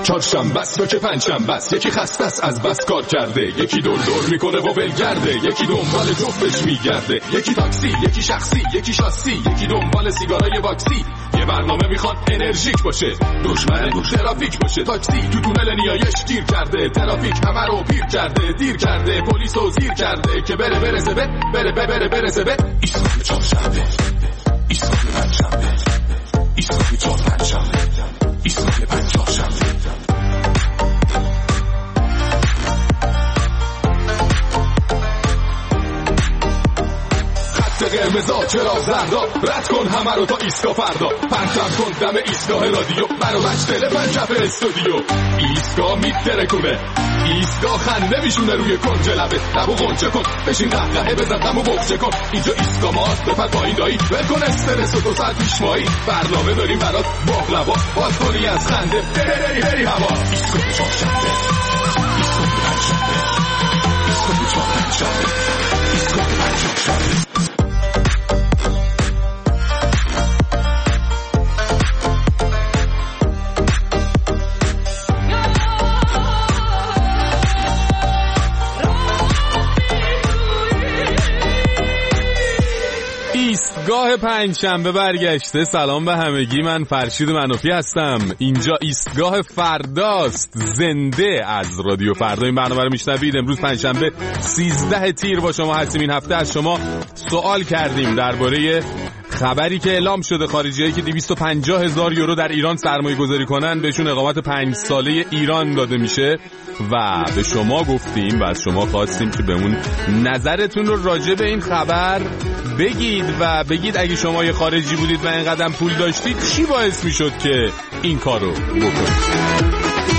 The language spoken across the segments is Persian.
چهارشنبه است و که پنجشنبه است، یکی خسته است از بس کار کرده، یکی دور میکنه و ولگرده، یکی دنبال جفتش میگرده، یکی تاکسی، یکی شخصی، یکی شاسی، یکی دنبال سیگارای واکسی. یه برنامه میخواد انرژیک باشه، دشمن ترافیک باشه. تاکسی تو تونل نیایش گیر کرده، ترافیک همه رو پیر کرده، دیر کرده، پلیس رو زیر کرده که برسه به ایستگاه چهارشنبه، ایستگاه پنجشنبه، ایستگاه چهارشنبه، ایستگاه پنجشنبه. قرمزا چرا زردا، رد کن همه رو تا ایستگاه فردا، پرچم کن دم ایستگاه رادیو، منو مجتله پنجف استودیو. ایستگاه میترکونه، ایستگاه خنده میشونه روی کنج لبه، لبو غنچه کن، بشین قهقهه بزن دمو بغچه کن. اینجا ایستگاه ماست، بپر پایین دایی، ول کن استرس و 2 ساعت پیشمایی، برنامه داریم برات باقلوا، باز کنی از خنده بری هوا. ایستگاه چهارشنبه، ایستگاه پنجشنبه، ایستگاه چهارشنبه، ایستگاه پنجشنبه. ایستگاه پنجشنبه برگشته. سلام به همگی، من فرشید منوفی هستم. اینجا ایستگاه فرداست، زنده از رادیو فردا این برنامه رو میشنوید. امروز پنجشنبه 13 تیر با شما هستیم. این هفته از شما سوال کردیم درباره خبری که اعلام شده خارجیایی که 250,000 یورو در ایران سرمایه گذاری کنن بهشون اقامت 5 ساله ایران داده میشه و به شما گفتیم و از شما خواستیم که بهمون نظرتون رو راجع به این خبر بگید و بگید اگه شما یه خارجی بودید و اینقدر پول داشتید چی باعث میشد که این کارو بکنید.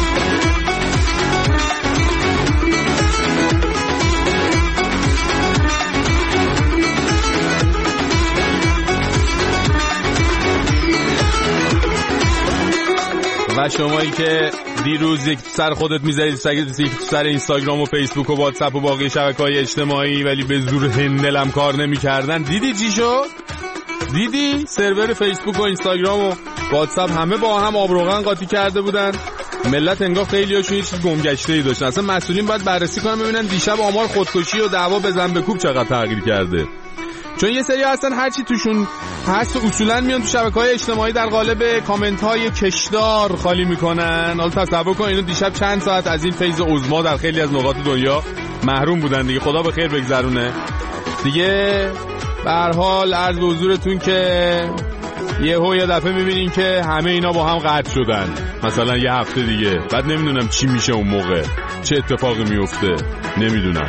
و شمایی که دیروز یک سر خودت می‌زدید سر اینستاگرام و فیسبوک و واتساپ و باقی شبکه‌های اجتماعی ولی به زور هندلم کار نمی‌کردن، دیدی چی شد؟ دیدی سرور فیسبوک و اینستاگرام و واتساپ همه با هم آب روغن قاطی کرده بودن. ملت انگار خیلیاشون یه چیز گمگشته‌ای داشتن. اصلا مسئولین باید بررسی کنن ببینن دیشب آمار خودکشی و دعوا بزن بکوب چقدر تغییر کرده. چون یه سری هستن هرچی توشون هست و اصولا میان تو شبکه‌های اجتماعی در قالب کامنت‌های کشدار خالی میکنن. حالا تصور کن اینو دیشب چند ساعت از این فیض عظما در خیلی از نقاط دنیا محروم بودن دیگه. خدا به خیر بگذرونه دیگه. به هر حال عرض به حضورتون که یه دفعه میبینین که همه اینا با هم قطع شدن، مثلا یه هفته دیگه. بعد نمیدونم چی میشه اون موقع، چه اتفاقی میفته نمیدونم.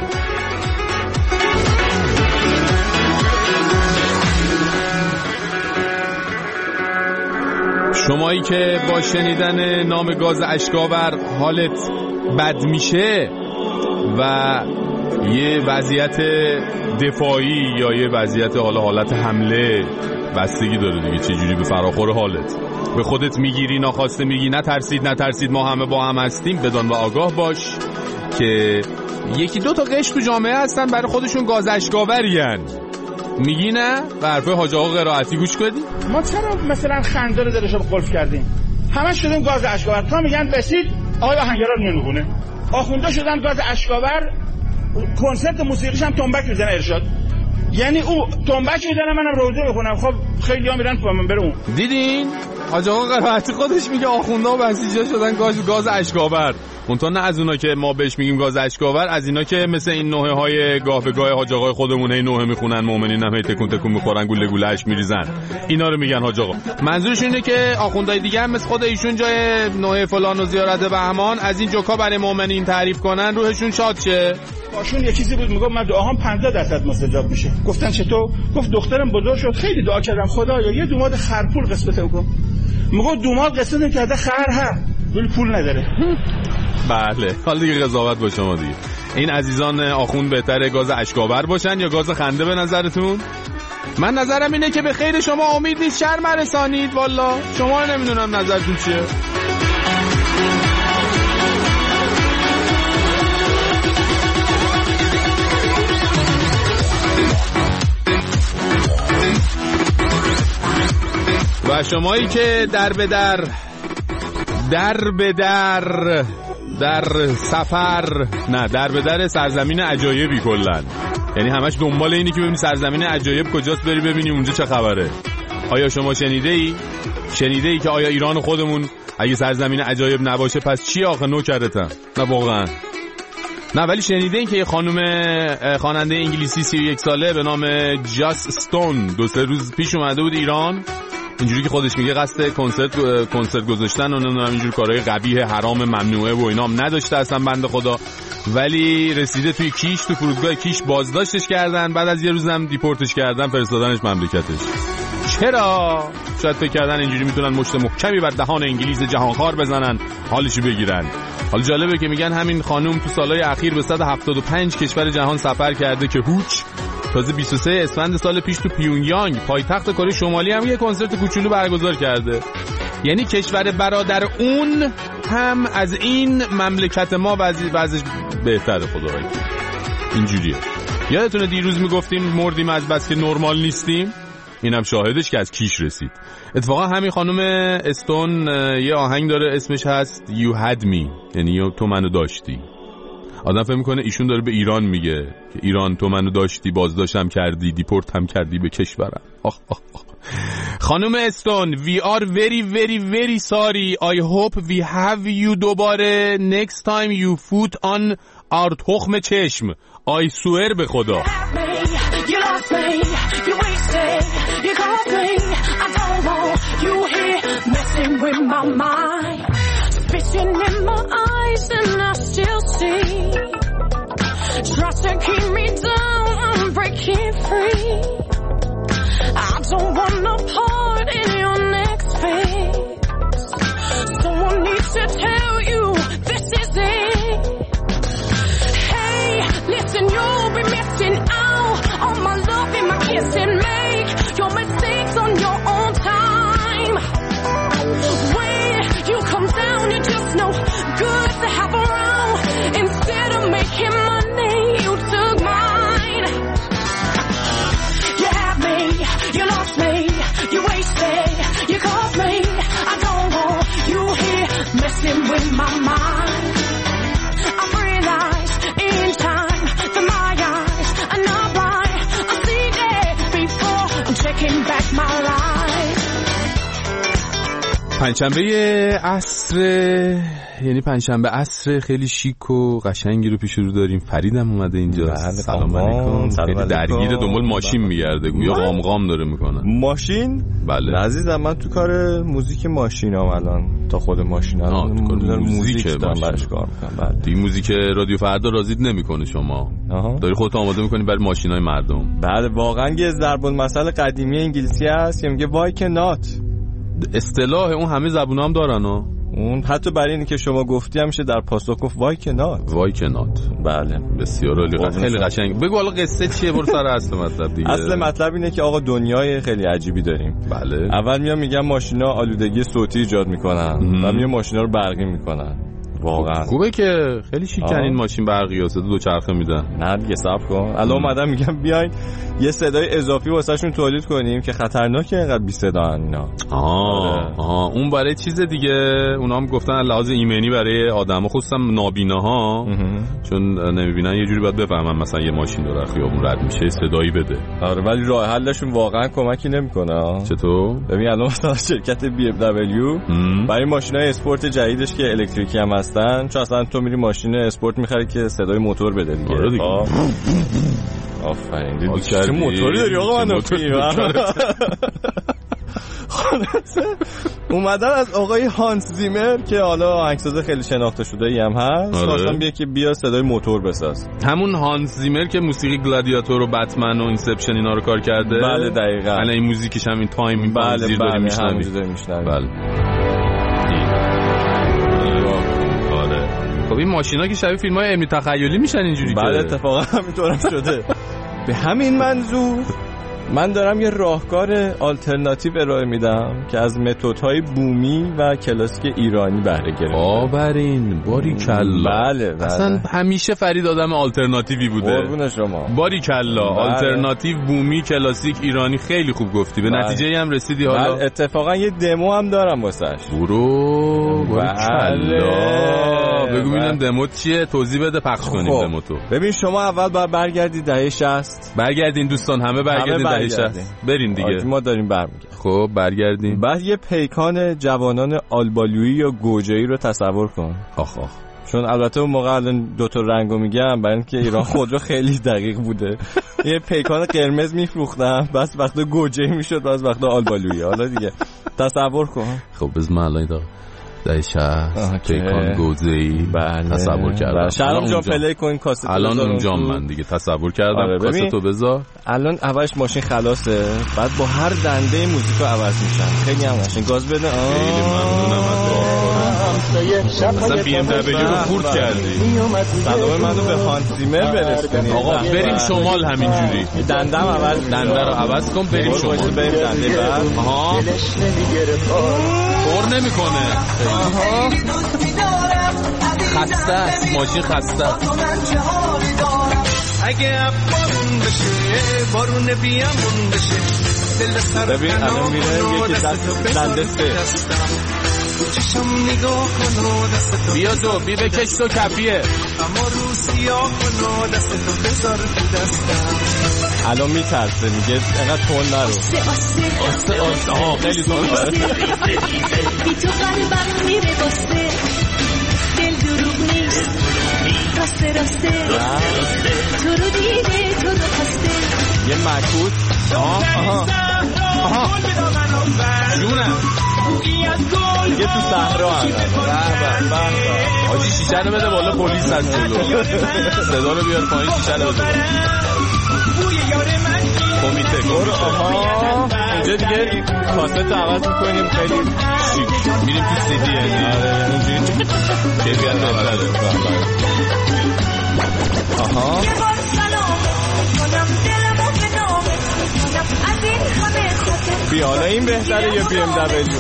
شمایی که با شنیدن نام گاز اشک‌آور حالت بد میشه و یه وضعیت دفاعی یا یه وضعیت حالت حمله بستگی داره دیگه چه جوری به فراخور حالت به خودت میگیری، ناخواسته میگی نترسید ما همه با هم هستیم. بدان و آگاه باش که یکی دو تا قشر تو جامعه هستن برای خودشون گاز اشک‌آورین. میگی نه؟ به حرفای حاج آقا قرائتی گوش کنی؟ ما چرا مثلا خندار دلشو قلف کردیم؟ همه شدیم گاز اشک‌آور. تا میگن بسید آقای آهنگرا نمیخونه. آخونده شدن گاز اشک‌آور. کنسرت موسیقیش هم تنبک میزنه ارشاد. یعنی او تنبک میزنه منم روزه بخونم. خب خیلی‌ها میرن تو من برون. دیدین؟ حاج آقا قرائتی خودش میگه آخونده و بسیجا شدن گاز اشک‌آور. اونطور نه از اونا که ما بهش میگیم گاز اشک‌آور، از اینا که مثل این نوحه های گاه به گاه حاج آقای خودمون هی نوحه میخونن، مؤمنین هم هی تکون میخورن گوله گوله اش میریزن، اینا رو میگن حاج آقا. منظورشون اینه که آخوندای دیگه هم مثل خود ایشون جای نوحه فلان و زیارت بهمان از این جوکا برای مؤمنین تعریف کنن روحشون شاد شه. باشون یه چیزی بود میگم من دعاهام 50% مستجاب میشه. گفتن چطور؟ گفت دخترم بزرگ شد خیلی دعا کردم خدایا یه دوماد خرپول قسمتم کن. میگم دوماد قسمتم کرده خر هم ولی پول نداره. بله حالا دیگه قضاوت با شما دیگه. این عزیزان آخوند بهتره گاز اشک‌آور باشن یا گاز خنده به نظرتون؟ من نظرم اینه که به خیر شما امید نیست شر رسانید. والا شما نمیدونم نظرتون چیه. و شمایی که در به در در به در سرزمین عجایبی کلن. یعنی همش دنبال اینی که ببینی سرزمین عجایب کجاست، بری ببینی اونجا چه خبره. آیا شما شنیده ای که آیا ایران خودمون اگه سرزمین عجایب نباشه پس چی آخه نوکرتم؟ نه واقعا نه. ولی شنیده این که یه خواننده انگلیسی 31 ساله به نام جاس استون 2-3 روز پیش اومده بود ایران، اینجوری که خودش میگه قصد کنسرت گذاشتن و نمیدونم اینجور کارهای قبیح حرام ممنوعه و اینام نداشته اصلا بنده خدا، ولی رسیده توی کیش، تو فرودگاه کیش بازداشتش کردن، بعد از یه روزم دیپورتش کردن، فرستادنش مملکتش. چرا؟ شاید فکر کردن اینجوری میتونن مشت محکمی بر دهان انگلیس جهانخوار بزنن، حالشو بگیرن. حالا جالبه که میگن همین خانم تو سالهای اخیر به 175 کشور جهان سفر کرده که هوچ تازه 23 اسفند سال پیش تو پیونگیانگ پایتخت کره شمالی هم یه کنسرت کوچولو برگزار کرده. یعنی کشور برادر اون هم از این مملکت ما وضعش بهتره. خدا وکیل اینجوریه. یادتونه دیروز میگفتیم مردیم از بس که نرمال نیستیم؟ اینم شاهدش که از کیش رسید. اتفاقا همین خانم استون یه آهنگ داره اسمش هست You Had Me، یعنی تو منو داشتی. آدم فهم میکنه ایشون داره به ایران میگه که ایران تو منو داشتی، بازداشتم کردی، دیپورت هم کردی به کشورم. خانم استون We are very very very sorry. I hope we have you دوباره next time you put on our تخم چشم. I swear به خدا. You lost me, you wasted, you called me, I don't want you here messing with my mind, suspicion in my eyes and I still see, try to keep me down, I'm breaking free, I don't want no part in your next phase, someone needs to tell you this is it, hey, listen, you'll be missing out on my love and my kiss and make your mistakes on your own time. When you come down, you're just no good to have around. Instead of making money, you took mine. You had me, you lost me, you wasted, you called me. I don't want you here messing with my mind. I've realized in time that my eyes are not blind. I've seen it before, I'm checking back my life. پنجشنبه عصر، یعنی پنجشنبه عصر خیلی شیک و قشنگی رو پیش رو داریم. فریدم اومده اینجا. سلام علیکم. خیلی درگیر دنبال ماشین میگرده، گویا قامقام داره میکنه. ماشین؟ بله عزیزم، من تو کار موزیک ماشینام الان، تا خود ماشینام تو کار موزیک دارم براش کار میکنم. بله دیگه موزیک رادیو فردا راضیت نمیکنه شما. داری خودت آماده میکنی برای ماشینای مردم. بله واقعا یه ضرب المثل قدیمی انگلیسی هست که میگه why cannot. اصطلاح اون همه زبونا هم دارن اون حتی برای اینی که شما گفتی هم میشه در پاسخ گفت why cannot. بله بسیار عالی، خیلی قشنگ. بگو حالا قصه چیه؟ برو سر اصل مطلب دیگه. اصل مطلب اینه که آقا دنیای خیلی عجیبی داریم. بله اول میگم ماشینا آلودگی صوتی ایجاد میکنن و ماشینا رو برقی میکنن. واقعا خوبه که خیلی شیکن این ماشین برقی ها، صدا دوچرخه میدن. نه دیگه صبر کن، الان اومدم میگم بیاین یه صدای اضافی واسهشون تولید کنیم که خطرناکه اینقدر بی صدا اینا. اون برای چیز دیگه. اونا هم گفتن لحاظ ایمنی برای آدما، خصوصا نابیناها، چون نمیبینن یه جوری باید بفهمن مثلا یه ماشین داره خیابون رد میشه صدایی بده. آره ولی راه حلشون واقعا کمکی نمیکنه. چطور؟ ببین الان مثلا شرکت BMW برای ماشینای اسپورت جدیدش که الکتریکی هم هستن، چون اصلا تو میری ماشین اسپورت میخری که صدای موتور بده دیگه. آره دیگه. آفرین دیدی چه موتوری داری آقا؟ من اومدن از آقای هانس زیمر که حالا آهنگساز خیلی شناخته شده ای هم هست، خواستم بیا صدای موتور بساز. همون هانس زیمر که موسیقی گلادیاتور و بتمن و اینسپشن اینا رو کار کرده. بله دقیقاً. الان این موزیکش هم این تایم این بله داریم میشنویم. بله آره. خب این ماشینا که شبیه فیلم‌های علمی تخیلی میشن اینجوری. بله اتفاقا همینطورم شده. به همین منظور من دارم یه راهکار آلترناتیو ارائه میدم که از متدهای بومی و کلاسیک ایرانی بهره گرفته. آورین باریکلا. بله. اصلا همیشه فرید آدم آلترناتیوی بوده. قربون شما. باریکلا. آلترناتیو، بومی، کلاسیک، ایرانی. خیلی خوب گفتی. به نتیجه هم رسیدی. حالا اتفاقا یه دمو هم دارم واسش. برو باریکلا. بگو ببینم دمو چیه، توضیح بده، پخش کنیم دمو تو. ببین شما اول باید برگردید دهه 60. برگردین دوستان، همه برگردین دهه 60. بریم دیگه. ما داریم برمیگردیم. خب برگردیم. بعد یه پیکان جوانان آلبالویی یا گوجه‌ای رو تصور کن. آخ چون البته اون موقع الان دو تا رنگو میگم برای اینکه ایران خودرو خیلی دقیق بوده. یه پیکان قرمز میفروختم، بس وقتا گوجه‌ای میشد، بعض وقتا آلبالویی. حالا دیگه تصور کن. خب بزن الان دهه 60 پیکان گوجه‌ای تصور کردم. شرم جان پلی کن کاست. الان اونجا من دیگه تصور کردم. کاستو بذار. الان اولش ماشین خلاصه، بعد با هر دنده موزیکو عوض میشن. خیلی هم قشنگ. گاز بده. خیلی ممنونم اصلا بی ام دبلیو رو خورد کردی. سلام منو به هانس زیمر برس کنید. آقا بریم شمال همینجوری. دنده رو عوض کن بریم شمال. بریم دنده بعد. آها پر نمیکنه. خسته است ماشین، خسته است. اگه بارون بشه بارون بیامون بشه. ببین الان میره یکی دست دنده چشم نگاه کن و دست تو بیا تو بی بکش تو کفیه. اما رو سیاه کن و دست تو بذار تو دستم. الان میترسه میگه اینقدر تون نرو. آها خیلی تون نرو. بی تو قلبم میره باسته، دل دروغ نیست، راسته تو رو دیده تو رو خسته. یه مکوت. آها جونم یه تو صحرا هم حاجی شیشه رو بده بالا، پلیس از جلو. صدا رو بیار پایین، شیشه رو بده کمیته. آها اینجا دیگه کاست عوض میکنیم. خیلی شیک میریم تو سی دی. اینجوری کیفیت بهتره. آها بیا حالا این بهتره یا بی ام دبلیو؟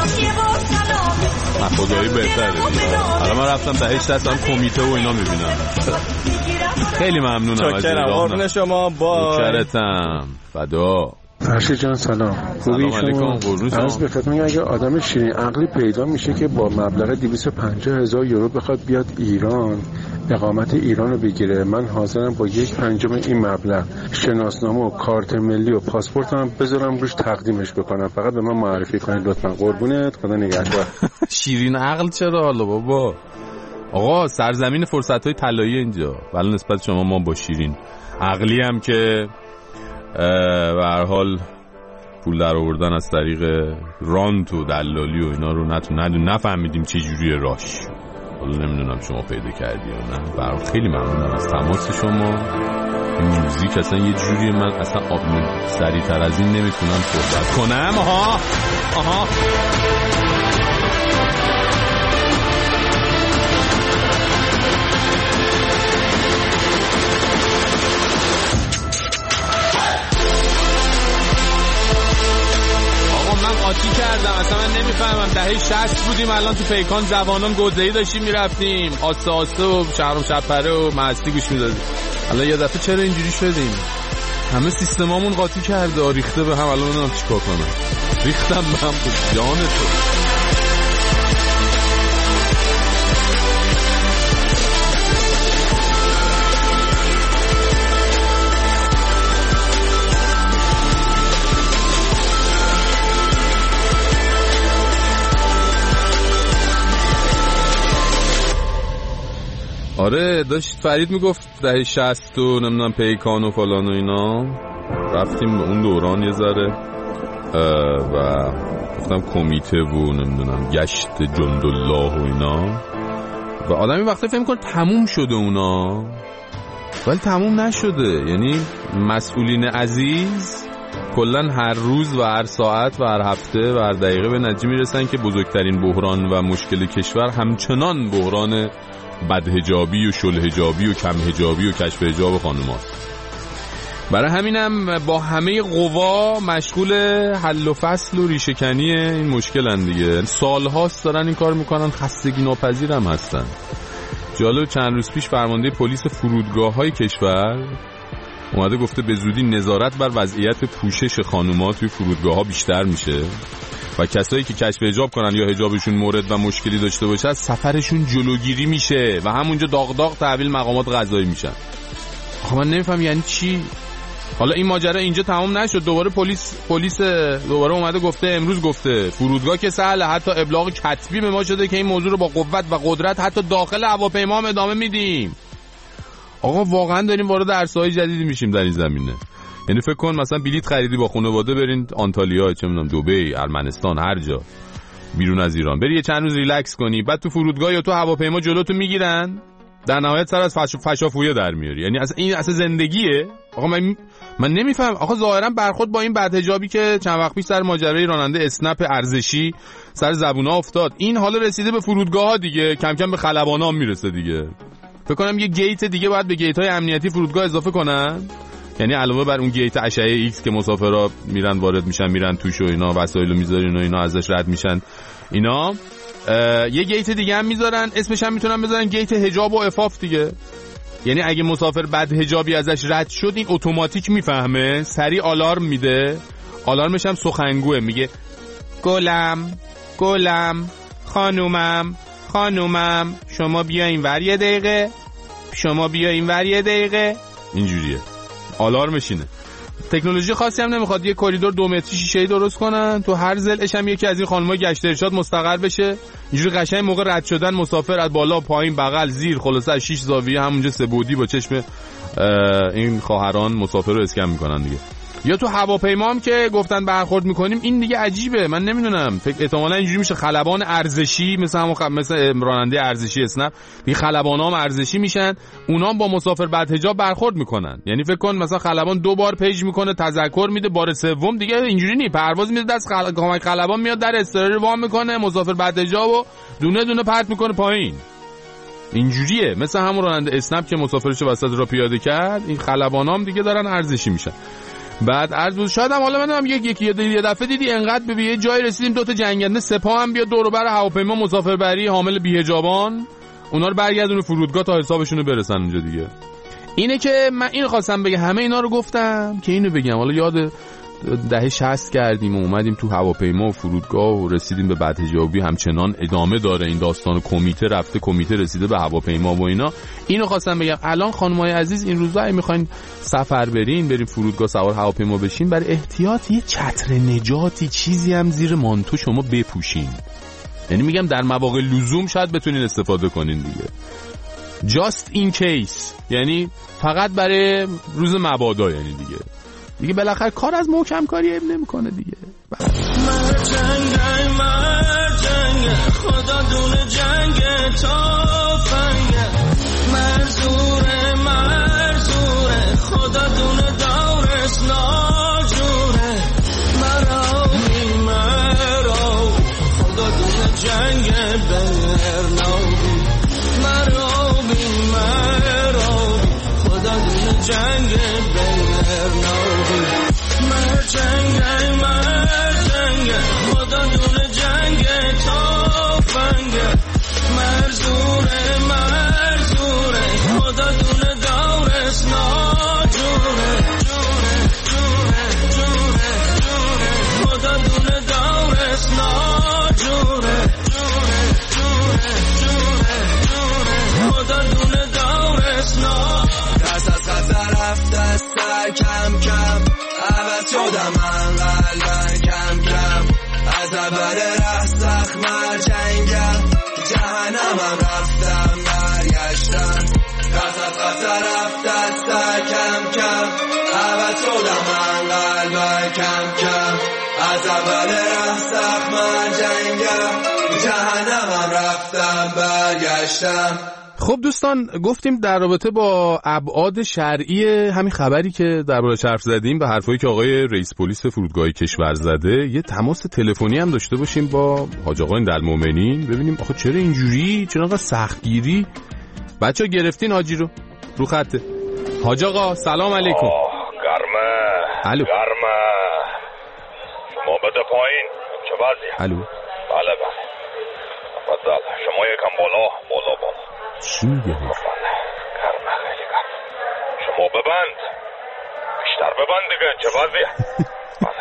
خدایی بهتره. حالا من رفتم دهه 60 هم کمیته و اینا میبینم. خیلی ممنونم از قربون شما. با شکرتم فدا. فرشید جان سلام. سلام علیکم. قربون شما. از بخاطر میگه اگه آدم شیرین عقلی پیدا میشه که با مبلغ 250,000 یورو بخواد بیاد ایران، اقامت ایران رو بگیره، من حاضرم با 1/5 این مبلغ شناسنامه و کارت ملی و پاسپورت هم بذارم روش تقدیمش بکنم. فقط به من معرفی کنید لطفا. قربونت، خدا نگهدار. شیرین عقل چرا حالا بابا؟ آقا سرزمین فرصت‌های طلایی اینجا. ولی نسبت شما ما با شیرین عقلی هم که به هر حال پول در آوردن از طریق رانت و دلالی و اینا رو نفهمیدیم چه جوریه راش. حالا نمیدونم شما پیدا کردی یا نه. برای خیلی ممنونم از تماس شما. موزیک اصلا یه جوریه من اصلا سریعتر از این نمیتونم صحبت کنم. آها قاطی کردم. اصلا من نمیفهمم. دهه 60 بودیم الان تو پیکان جوانان گوزه‌ای داشتیم میرفتیم، آسه و شهرام شبپره و مستی گوش میدادیم. الان یه دفعه چرا اینجوری شدیم؟ همه سیستمامون قاطی کرده، ریخته به هم. الان نمیدونم چیکار کنم. ریختم به هم به جان تو. آره داشت فرید میگفت دهه 60 و نمیدونم پیکان و فلان و اینا. رفتیم به اون دوران یه ذره و گفتم کمیته و نمیدونم گشت جندالله و اینا. و آدمی وقتی فهم کنه تموم شده اونا، ولی تموم نشده. یعنی مسئولین عزیز کلن هر روز و هر ساعت و هر هفته و هر دقیقه به نتیجه میرسن که بزرگترین بحران و مشکل کشور همچنان بحران بدحجابی و شلحجابی و کمحجابی و کشف حجاب خانوماست. برای همینم با همه قوا مشغول حل و فصل و ریشه‌کنی این مشکلن دیگه. سال‌هاست دارن این کار میکنن، خستگی ناپذیر هم هستن. جالب چند روز پیش فرمانده پلیس فرودگاه‌های کشور اومده گفته به زودی نظارت بر وضعیت پوشش خانوما توی فرودگاه‌ها بیشتر میشه و کسایی که کشف حجاب کنن یا حجابشون مورد و مشکلی داشته باشه از سفرشون جلوگیری میشه و همونجا داغ داغ تحویل مقامات قضایی میشن. آخه من نمیفهم یعنی چی؟ حالا این ماجرا اینجا تمام نشد، دوباره پلیس دوباره اومده گفته، امروز گفته فرودگاه که سهل، حتی ابلاغ کتبی به ما شده که این موضوع رو با قوت و قدرت حتی داخل هواپیما هم ادامه میدیم. آقا واقعا داریم وارد عرصه‌های جدیدی میشیم در این زمینه. یعنی فکر کن مثلا بلیط خریدی با خانواده برین آنتالیا، چه میدونم دبی، ارمنستان، هر جا بیرون از ایران، بری یه چند روز ریلکس کنی، بعد تو فرودگاه یا تو هواپیما جلوتو میگیرن، در نهایت سر از فشافویه در میاری. یعنی این اصلا زندگیه؟ آقا من نمیفهم. آقا ظاهرا برخورد با این بدحجابی که چند وقت پیش سر ماجرای راننده اسنپ ارزشی سر زبونا افتاد، این حالا رسیده به فرودگاه‌ها دیگه، کم کم به خلبانا میرسه دیگه. فکر کنم یه گیت دیگه باید به گیت‌های امنیتی فرودگاه اضافه کنن. یعنی علاوه بر اون گیت اشعه ایکس که مسافرا میرن وارد میشن میرن توش و اینا وسایلو میذارین و اینا ازش رد میشن اینا، یه گیت دیگه هم میذارن، اسمش هم میتونن بذارن گیت حجاب و عفاف دیگه. یعنی اگه مسافر بد حجابی ازش رد شد این اتوماتیک میفهمه، سریع آلارم میده، آلارمش هم سخنگوه، میگه گلم خانومم شما بیا این ور یه دقیقه، اینجوریه آلارمش اینه. تکنولوژی خاصی هم نمیخواد، یه کریدور 2 متری شیشه‌ای درست کنن، تو هر ضلعش هم یکی از این خانم‌های گشت ارشاد مستقر بشه، اینجوری قشنگ موقع رد شدن مسافر از بالا پایین بغل زیر خلاصه از 6 زاویه همونجا سه بعدی با چشم این خواهران مسافر رو اسکن میکنن دیگه. یا تو هواپیما هم که گفتن برخورد میکنیم، این دیگه عجیبه، من نمیدونم، فکر احتمالاً اینجوری میشه خلبان ارزشی مثل راننده ارزشی اسنپ، این خلبانا هم ارزشی میشن، اونا هم با مسافر بد حجاب برخورد میکنن. یعنی فکر کن مثلا خلبان 2 بار پیج میکنه تذکر میده، بار سوم دیگه اینجوری نی، پرواز میده دست خلبان میاد در اضطراری وام میکنه مسافر بد حجابو دونه دونه پرت میکنه پایین. اینجوریه مثل همون راننده اسنپ که مسافرش وسط را پیاده کرد، این خلبانام دیگه دارن ارزشی میشن. بعد عرض بود شاید هم حالا منم یه دفعه دیدی انقدر به یه جای رسیدیم 2 تا جنگنده سپاه هم بیاد دور و بر هواپیما مسافربری حامل بی‌حجابان اونا رو برگردونه فرودگاه تا حسابشون رو برسن اونجا دیگه. اینه که من اینو خواستم بگم، همه اینا رو گفتم که اینو بگم. حالا یاد دهه 60 کردیم و اومدیم تو هواپیما و فرودگاه و رسیدیم به بدحجابی، همچنان ادامه داره این داستان، کمیته رفته کمیته رسیده به هواپیما و اینا. اینو خواستم بگم الان خانمای عزیز این روزا میخواین سفر برین فرودگاه سوار هواپیما بشین، برای احتیاط یه چتر نجاتی چیزی هم زیر مانتو شما بپوشین. یعنی میگم در مواقع لزوم شاید بتونین استفاده کنین دیگه، just in case، یعنی فقط برای روز مبادا، یعنی دیگه بالاخره کار از محکم کاری اب نمیکنه دیگه. مرجنگ خدا دونه جنگ تافنگ مرزوره خدا دونه دورش ناجوره مرو خدا دونه جنگ برناوی مرو خدا دونه جنگ برناوی مرجنگ خدا دونه جنگ تافنگ مرزوره خدا دونه دورش ناجوره خدا دونه دورش ناجوره خدا دونه دورش ناجوره دست از خطر رفت دست کم کم عوض شدم من قلبم کم کم از اول ره سخت مرجنگم جهنمم رفتم برگشتم دست از خطر رفت دست کم کم عوض شدم من قلبم کم کم از اول ره سخت مرجنگم جهنمم رفتم برگشتم. خب دوستان گفتیم در رابطه با ابعاد شرعی همین خبری که درباره‌اش حرف زدیم، به حرفایی که آقای رئیس پلیس فرودگاه کشور زده، یه تماس تلفنی هم داشته باشیم با حاج آقا دلمومنین ببینیم آخه چرا اینجوری، چرا انقدر سختگیری. بچه‌ها گرفتین حاجی رو خطه. حاج آقا سلام علیکم. گرم الو گرمه. شما بده پایین. چه وضعیه؟ الو بله بله. تفضل. شما یکم بالا. چی میگه؟ بله. گرمه خیلی گرم. شما ببند. بیشتر ببند دیگه. چه وضعیه؟ بله.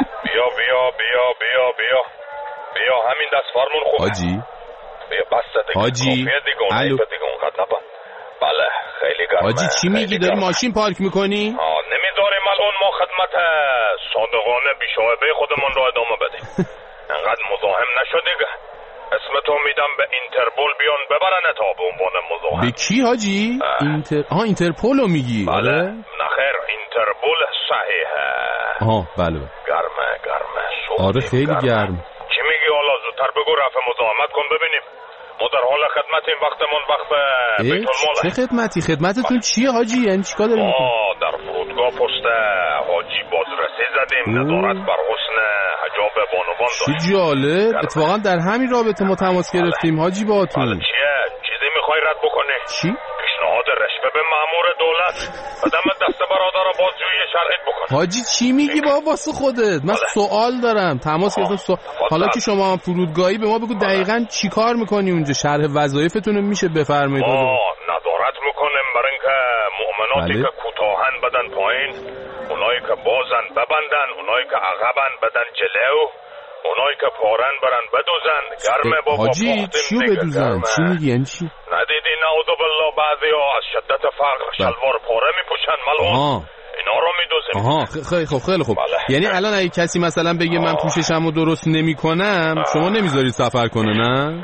بیا همین دست فرمون خوبه. حاجی بیا بسته دیگه. حاجی الو دیگه اونقدر نبند. بله خیلی گرمه. حاجی چی میگی؟ داری ماشین پارک میکنی؟ نمیداریم الان ما خدمت صادقانه بیشایبه خودمون رو ادامه بدیم. انقدر مزاحم نشو دیگه. اسمتو میدم به اینترپول بیان ببرن تا به عنوان مزاحم. به کی حاجی؟ اینترپولو میگی؟ بله نخیر اینترپول صحیحه. بله گرمه آره خیلی گرم. چی میگی حالا؟ زودتر بگو رفع مزاحمت کن ببینیم. ما در حال خدمتیم. وقتمون وقت بیت الماله. چه خدمتی؟ خدمتتون چیه حاجی؟ یعنی چیکار داریم میکنیم؟ در فرودگاه پست حاجی بازرسی زدیم. نظارت بر حسن حجاب بانوان داریم. چه جالب. اتفاقا در همین رابطه ما تماس گرفتیم حاجی باهاتون. چیه؟ چیزی میخوای رد بکنی؟ چی؟ پیشنهاد رشوه به مأمور دولت. بدم دست برادر بازجویی شرعی بکن. حاجی چی میگی بابا واسه خودت؟ من سوال دارم. تماس گرفتم حالا که شما هم فرودگاهی به ما بگو دقیقاً چی کار میکنی اونجا؟ شرح وظایفتون رو میشه بفرمایید؟ ما نظارت میکنیم برای اینکه مؤمناتی که کوتاهن بدن پایین، اونایی که بازن ببندن، اونایی که عقبن بدن جلو، اونایی که پارن برن بدوزن. گرمه بابا. حاجی چیو بدوزن؟ چی میگی؟ یعنی چی؟ ندیدی نعوذ بالله بعضیا از شدت فقر شلوار پاره میپوشن ملعون. اینا رو میدوزیم. خیلی خوب. یعنی الان اگه کسی مثلا بگه من پوششم رو درست نمیکنم شما نمیذارید سفر کنه نه؟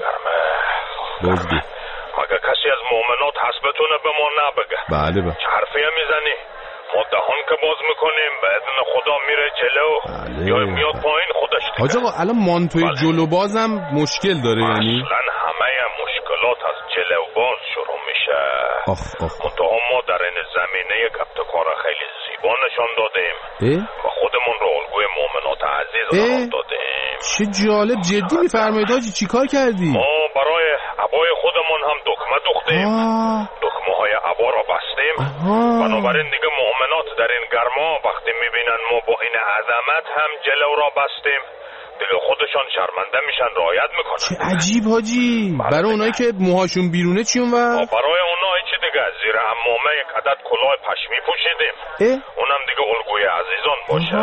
بازگو مگه کسی از مؤمنات حسبتونه به ما نبگه؟ بله چه حرفیه میزنی؟ ما دهان که باز میکنیم به اذن خدا میره جلو یا میاد پایین خودش دیگه. حاج آقا الان مانتوی جلو بازم مشکل داره یعنی؟ اصلا همه مشکلات از جلو باز شروع میشه. منتها ما در این زمینه کار خیلی زیبا نشان دادیم و خودمون رو الگوی مؤمنات عزیز قرار دادیم. چه جالب. جدی میفرمایید حاجی چی کار کردی؟ ما برای عبای خودمون هم دکمه دوختیم. دکمه های عبا را بستیم. بنابراین دیگه مؤمنات در این گرما وقتی میبینن ما با این عظمت هم جلو را بستیم دیگه خودشان شرمنده میشن رعایت میکنن. چه عجیب حاجی. برای اونایی که موهاشون بیرونه چی اونور؟ برای اونایی چی دیگه زیر عمامه یک عدد کلاه پشمی پوشیدیم. اونم دیگه الگوی عزیزان باشه.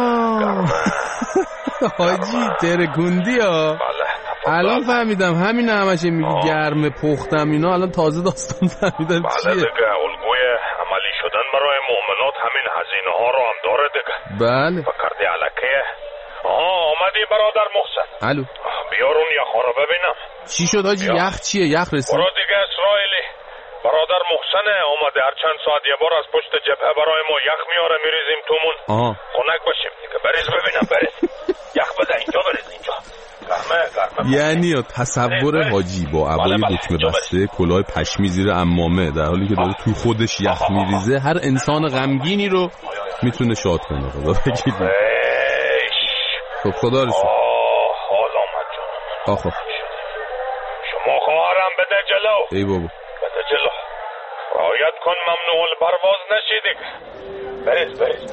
حاجی ترکوندی ها. الان فهمیدم. همین همشه میگی گرم پختم اینا. الان تازه داستان فهمیدم چیه. دیگه الگوی عملی شدن برای مؤمنات همین هزینه ها رو هم داره دیگه. بله. فکردی علکه. آمدی برادر محسن. الو بیارون یخ رو ببینم. چی شد حاجی؟ یخ چیه؟ یخ رسید؟ برو دیگه اسرائیلی. برادر محسنه آمده هر چند ساعت یه بار از پشت جبهه برای ما یخ میاره میریزیم تومون. خنک باشیم دیگه. بریز ببینم بریز. یخ بده اینجا بریز اینجا. گرمه. یعنی تصور حاجی با عبای دکمه بسته کلاه پشمی زیر عمامه در حالی که داره توی خودش یخ میریزه هر انسان غمگینی رو میتونه شاد کنه. خدا بگیریم. خب خدا رسول. حال آمد جانم. خب شما خواهرم بده جلو. ای بابا بده جلو. رعایت کن ممنوع الپرواز نشی دیگه. بریز.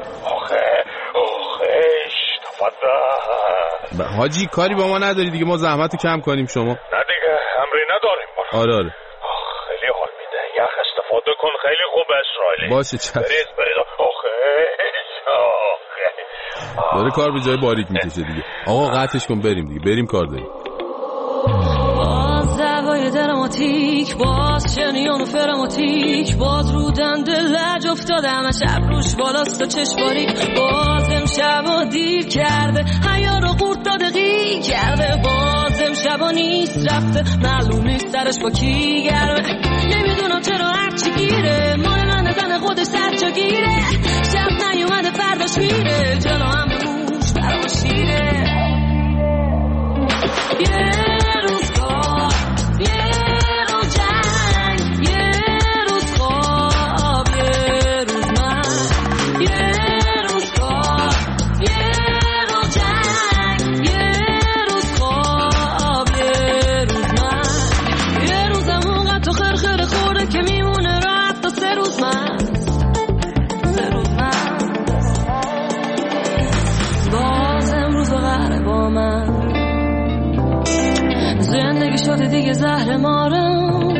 آخیش تفضل. حاجی کاری با ما نداری دیگه. ما زحمت کم کنیم شما. نه دیگه امری نداریم. آره خیلی حال میده. یخ استفاده کن. خیلی خوبه اسرائیلی. باشه چشم. بریز. داره کار به جای باریک میکشه دیگه. آقا قطعش کن بریم دیگه. بریم کار داریم. باز دوای دراماتیک باز شنیان و فراماتیک باز رو دنده لج افتادم شب روش بالاست و چشماریک باز امشبا دیر کرده حیا رو قورت داده غیر کرده باز امشبا نیست رفته معلوم نیست سرش با کی گرمه نمیدونم چرا هرچی گیره مال من زن خودش سرچا گیره شب نیومده فرداش میره جلو هم موش برا شیره شده دیگه زهر مارم،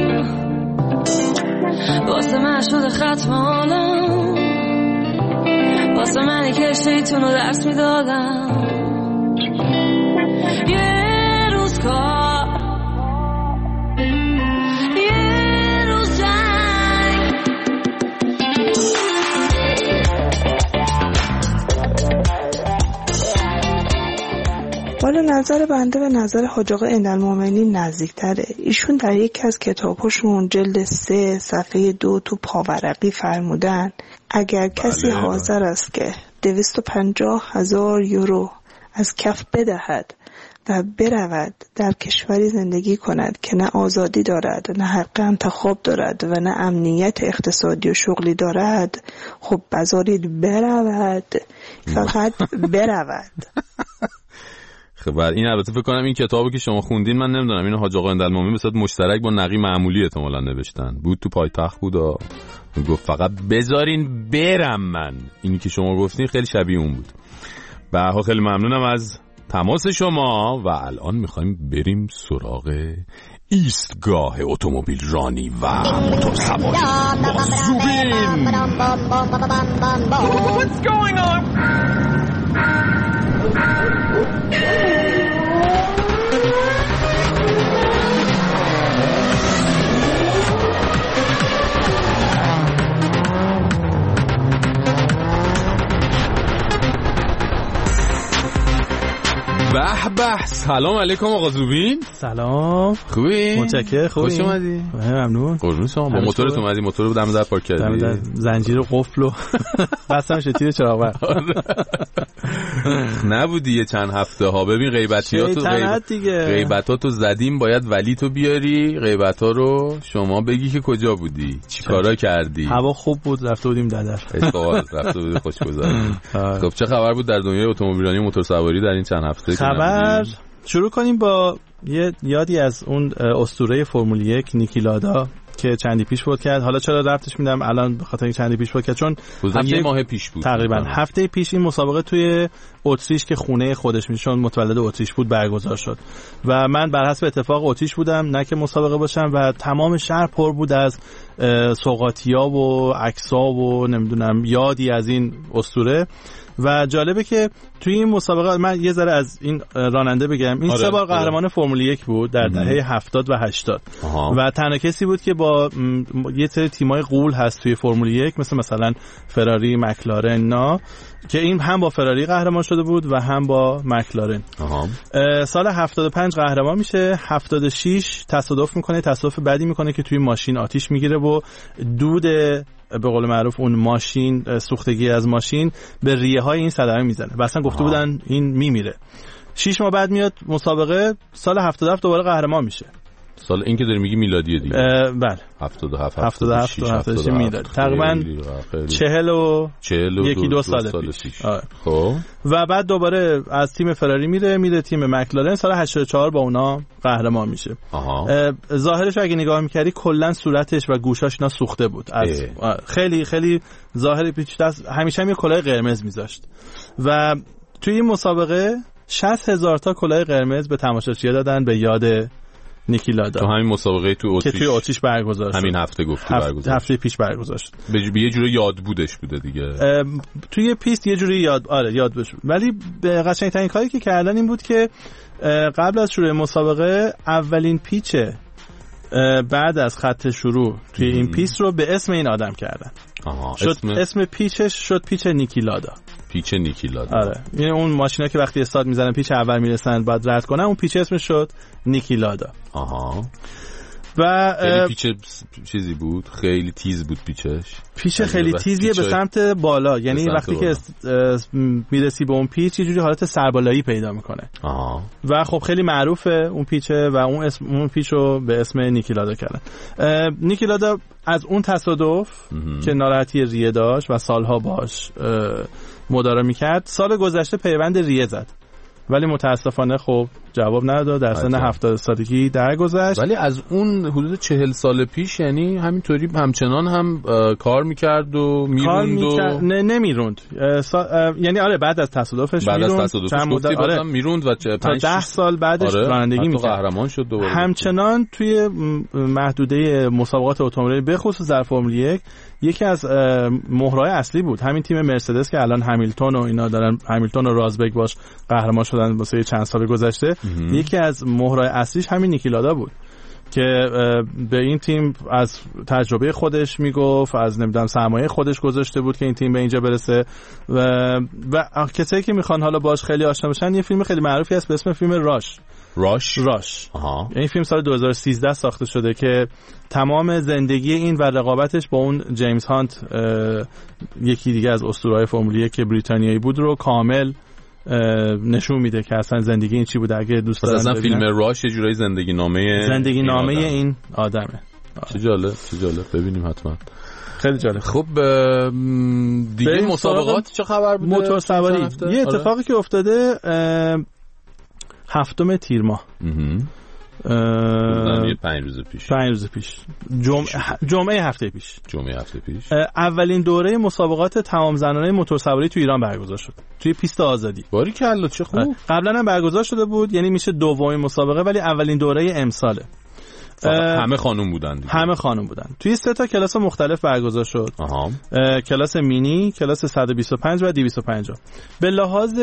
واسه من شده ختم حالم، واسه منی که شیطونو درس میدادم. یه روز کار، یه روز جنگ. والا نظر بنده به نظر حاج آقا عندالمومنین نزدیکتره. ایشون در یکی از کتاباشون جلد 3 صفحه 2 تو پاورقی فرمودن اگر کسی حاضر است که 250,000 یورو از کف بدهد و برود در کشوری زندگی کند که نه آزادی دارد، نه حق انتخاب دارد و نه امنیت اقتصادی و شغلی دارد، خب بذارید برود، فقط برود. خب این البته فکر کنم این کتابو که شما خوندین، من نمیدونم اینو حاج آقا عندالمومنین به صورت مشترک با نقی معمولی احتمالاً نوشتن بود، تو پایتخت بود و گفت فقط بذارین برم. من اینی که شما گفتین خیلی شبیه اون بود. به هر حال خیلی ممنونم از تماس شما و الان میخوایم بریم سراغ ایستگاه اتومبیل رانی و موتور سواری با زوبین. What's going on? به به، سلام علیکم آقا زوبین. سلام. خوبی؟ متشکرم. خوبی؟ خوش اومدی. ممنون. قربون شما. با موتورت اومدی؟ موتور رو دم در پارک کردی؟ زنجیر و قفل و بستم شتیر چراغ بر. نبودی یه چند هفته ها؟ ببین غیبتاتو زدیم، باید ولی تو بیاری غیبتا رو شما بگی که کجا بودی، چیکارا کردی. هوا خوب بود، رفته بودیم ددر. اشتغال رفته بودی، خوشگذر. خب چه خبر بود در دنیای اتومبیلرانی و موتور سواری در این چند هفته؟ خبر شروع کنیم با یه یادی از اون اسطوره فرمول 1 نیکی لادا که چندی پیش بود کرد. حالا چرا ربطش میدم الان؟ به خاطر اینکه چندی پیش بود کرد، چون یه ماه پیش بود تقریبا. هفته پیش این مسابقه توی اتریش که خونه خودش میشه، چون متولد اتریش بود، برگزار شد و من بر حسب اتفاق اتریش بودم، نه که مسابقه باشم، و تمام شهر پر بود از سوغاتیا و عکس‌ها و نمیدونم یادی از این اسطوره. و جالبه که توی این مسابقه من یه ذره از این راننده بگم. این 3 بار قهرمان فرمول 1 بود در دهه 70 و 80 و تنها کسی بود که با یه سری تیمای غول هست توی فرمول 1 مثلا فراری، مکلارن، که این هم با فراری قهرمان شده بود و هم با مکلارن. سال 75 قهرمان میشه. 76 تصادف میکنه، تصادف بدی میکنه که توی ماشین آتیش میگیره و دود به قول معروف اون ماشین، سوختگی از ماشین به ریه های این صدمه میزنه و اصلا گفته بودن این میمیره. 6 ماه بعد میاد مسابقه، سال 77 دوباره قهرمان میشه. سال این که داری میگی میلادیه دیگه. بله 77 76 میلادی، تقریبا 41 سال پیش. خب و بعد دوباره از تیم فراری میره تیم مکلارن. سال 84 با اونا قهرمان میشه. ظاهرش اگه نگاه میکردی کلا صورتش و گوشاش اینا سوخته بود، از خیلی خیلی ظاهر پیچیده است. همیشه هم یه کلاه قرمز میذاشت و توی این مسابقه 60,000 تا کلاه قرمز به تماشاچی‌ها دادن به یاد نیکی لادا. تو همین مسابقه که توی اتریش برگزار شد. همین هفته گفتی برگزار. هفته پیش برگزار شد. یه جوری یاد بودش بوده دیگه. توی پیست یه جوری یاد بشه. ولی قشنگ‌ترین کاری که کردن این بود که قبل از شروع مسابقه اولین پیچ بعد از خط شروع توی این پیست رو به اسم این آدم کردن. اسم پیچش شد پیچ نیکی لادا. پیچ نیکی لادا. آره، یعنی اون ماشینا که وقتی استارت میزنن پیچ اول میرسن بعد رد کنن، اون پیچ اسمش شد نیکی لادا. و خیلی پیچ چیزی بود، خیلی تیز بود پیچ خیلی تیزیه به سمت بالا، یعنی وقتی که میرسی به اون پیچ یه جوری حالت سربالایی پیدا میکنه. و خب خیلی معروفه اون پیچه و اون پیچ رو به اسم نیکی لادا کردن. نیکی لادا از اون تصادف که ناراحتی ریه داشت و سالها باش مدارا میکرد، سال گذشته پیوند ریه زد، ولی متاسفانه خب جواب نداد، در سن 70 سالگی درگذشت. ولی از اون حدود 40 سال پیش یعنی همینطوری همچنان هم کار میکرد و میروند و نمیروند، یعنی آره بعد از تصادفش بعد از تصادفش گفتی بازم میروند و تا 10 سال بعدش رانندگی میکرد، قهرمان شد دوباره. همچنان توی محدوده مسابقات اتومبیلی به خصوص در فرمول 1 یکی از مهرهای اصلی بود. همین تیم مرسدس که الان همیلتون و اینا دارن، همیلتون و رازبک باش قهرمان شدن واسه چند سال گذشته، یکی از مهرهای اصلیش همین نیکی لادا بود که به این تیم از تجربه خودش میگفت، از نمیدونم سرمایه خودش گذاشته بود که این تیم به اینجا برسه. و کسایی که میخوان حالا باش خیلی آشنا بشن، یه فیلم خیلی معروفی هست به اسم فیلم راش. این فیلم سال 2013 ساخته شده که تمام زندگی این و رقابتش با اون جیمز هانت، یکی دیگه از اسطوره‌های فرمول 1 که بریتانیایی بود، رو کامل نشون میده که اصلا زندگی این چی بوده. اگه دوست دارن اصلا فیلم راش یه جورایی زندگی نامه این آدمه. چه جالب ببینیم حتما، خیلی جالب. خب دیگه مسابقات چه خبر بوده؟ موتور سواری یه اتفاقی که افتاده 7 تیر ماه، 5 روز پیش جمعه هفته پیش اولین دوره مسابقات تمام زنانه موتورسواری تو ایران برگزار شد توی پیست آزادی. باریکلا چه خوب. قبلا هم برگزار شده بود، یعنی میشه دومین مسابقه، ولی اولین دوره امساله. همه خانم بودن. توی 3 تا کلاس مختلف برگزار شد. کلاس مینی، کلاس 125 و 250. به لحاظ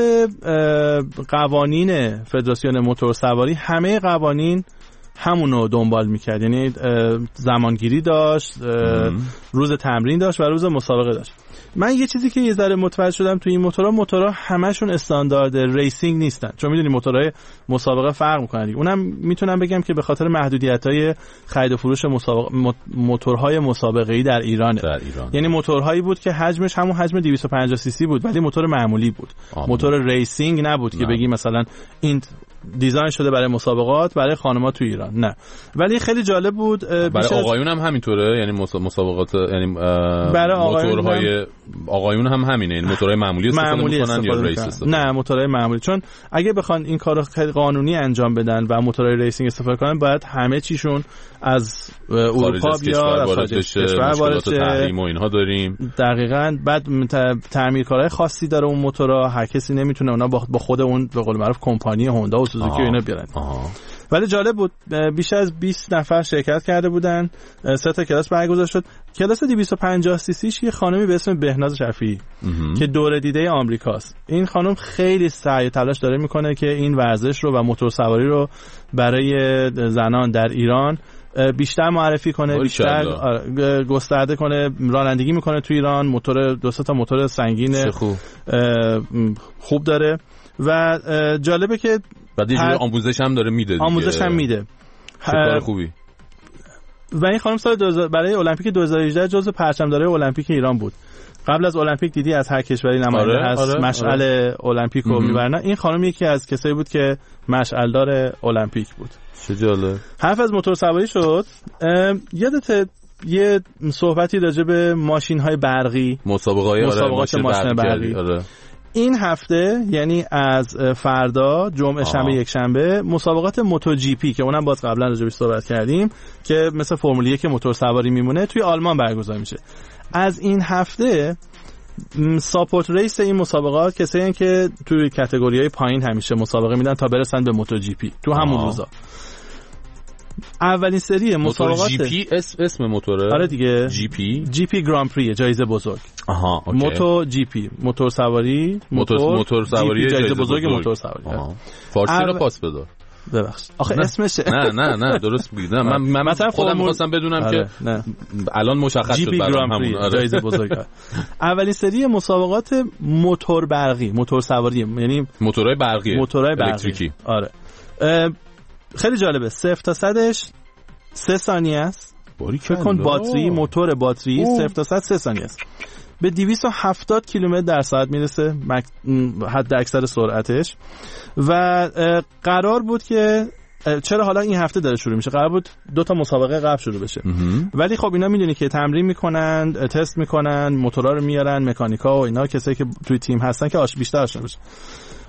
قوانین فدراسیون موتورسواری همه قوانین همونو دنبال میکرد، یعنی زمانگیری داشت، روز تمرین داشت و روز مسابقه داشت. من یه چیزی که یه ذره متوجه شدم توی این موتورها همشون استاندارد ریسینگ نیستن، چون میدونی موتورهای مسابقه فرق میکنن. اونم میتونم بگم که به خاطر محدودیت‌های خرید و فروش موتورهای مسابقه‌ای در ایران. یعنی موتورهایی بود که حجمش همون حجم 250 سی سی بود، ولی موتور معمولی بود. موتور ریسینگ نبود که بگی مثلا این دیزاین شده برای مسابقات، برای خانم‌ها تو ایران، نه. ولی خیلی جالب بود. برای آقایون هم همینطوره، یعنی مسابقات، یعنی موتورهای آقایون هم همینه، یعنی موتورهای معمولی استفاده می‌کنن یا ریس استفاده؟ نه، موتورهای معمولی، چون اگه بخوان این کارو قانونی انجام بدن و موتورهای ریسینگ استفاده کنن، باید همه چیشون از اروپا بیاد، از خارج کشور وارد شه، تحریم و اینها داریم. دقیقاً. بعد تعمیرکارهای خاصی داره اون موتورها، هر کسی نمیتونه اونا با خود اون به قول معروف کمپانی هوندا و سوزوکی و اینا بیارن. ولی جالب بود، بیش از 20 نفر شرکت کرده بودن. 3 تا کلاس برگزار شد. کلاس 250 سی سیش یه خانمی به اسم بهناز شفیعی که دوره دیده آمریکاست. این خانم خیلی سعی و تلاش داره میکنه که این ورزش رو و موتور سواری رو برای زنان در ایران بیشتر معرفی کنه، بیشتر گسترده کنه. رانندگی میکنه تو ایران، 2 تا موتور سنگین خوب داره و جالبه که بعد یه جوری آموزش هم داره میده. چه کار خوبی. و این خانم سال برای المپیک 2018 جزو پرچمدارای المپیک ایران بود. قبل از المپیک دیدی از هر کشوری نماینده هست، مشعل المپیک رو میبرن. این خانم یکی از کسایی بود که مشعلدار المپیک بود. چه جالب. حرف از موتور سواری شد. یادت یه صحبتی راجع به ماشین‌های برقی، مسابقات ماشین برقی. این هفته یعنی از فردا جمعه شنبه یک شنبه مسابقات موتو جی پی که اونم باز قبلا راجع بهش صحبت کردیم که مثل فرمول 1 موتور سواری میمونه توی آلمان برگزار میشه. از این هفته ساپورت ریس این مسابقات کسایی که توی کاتگوری‌های پایین همیشه مسابقه میدن تا برسن به موتو جی پی تو همون روزا. اولین سری مسابقات جی پی اسم موتوره. آره دیگه، جی پی گران پری، جایزه بزرگ. اوکی. موتو جی پی، موتور سواری جایزه بزرگ موتور سواری. فارسی رو پاس بده. ببخشید آخه اسمشه. نه درست میگی. من مثلا خودم می‌خواستم بدونم که الان مشخص شد برام همون جایزه بزرگ. اولین سری مسابقات موتور برقی، موتور سواری، یعنی موتورهای برقی الکتریکی. آره خیلی جالبه. 0 تا 100ش 3 ثانیه است. فکر کن باتری، موتور باتری 0 تا 100 3 ثانیه است. به 270 کیلومتر در ساعت میرسه حد اکثر سرعتش. و قرار بود که چرا حالا این هفته داره شروع میشه، قرار بود 2 تا مسابقه قبل شروع بشه. ولی خب اینا میدونی که تمرین میکنن، تست میکنن، موتورا رو میارن، مکانیکا و اینا کسایی که توی تیم هستن که بیشتر آشنا بشن.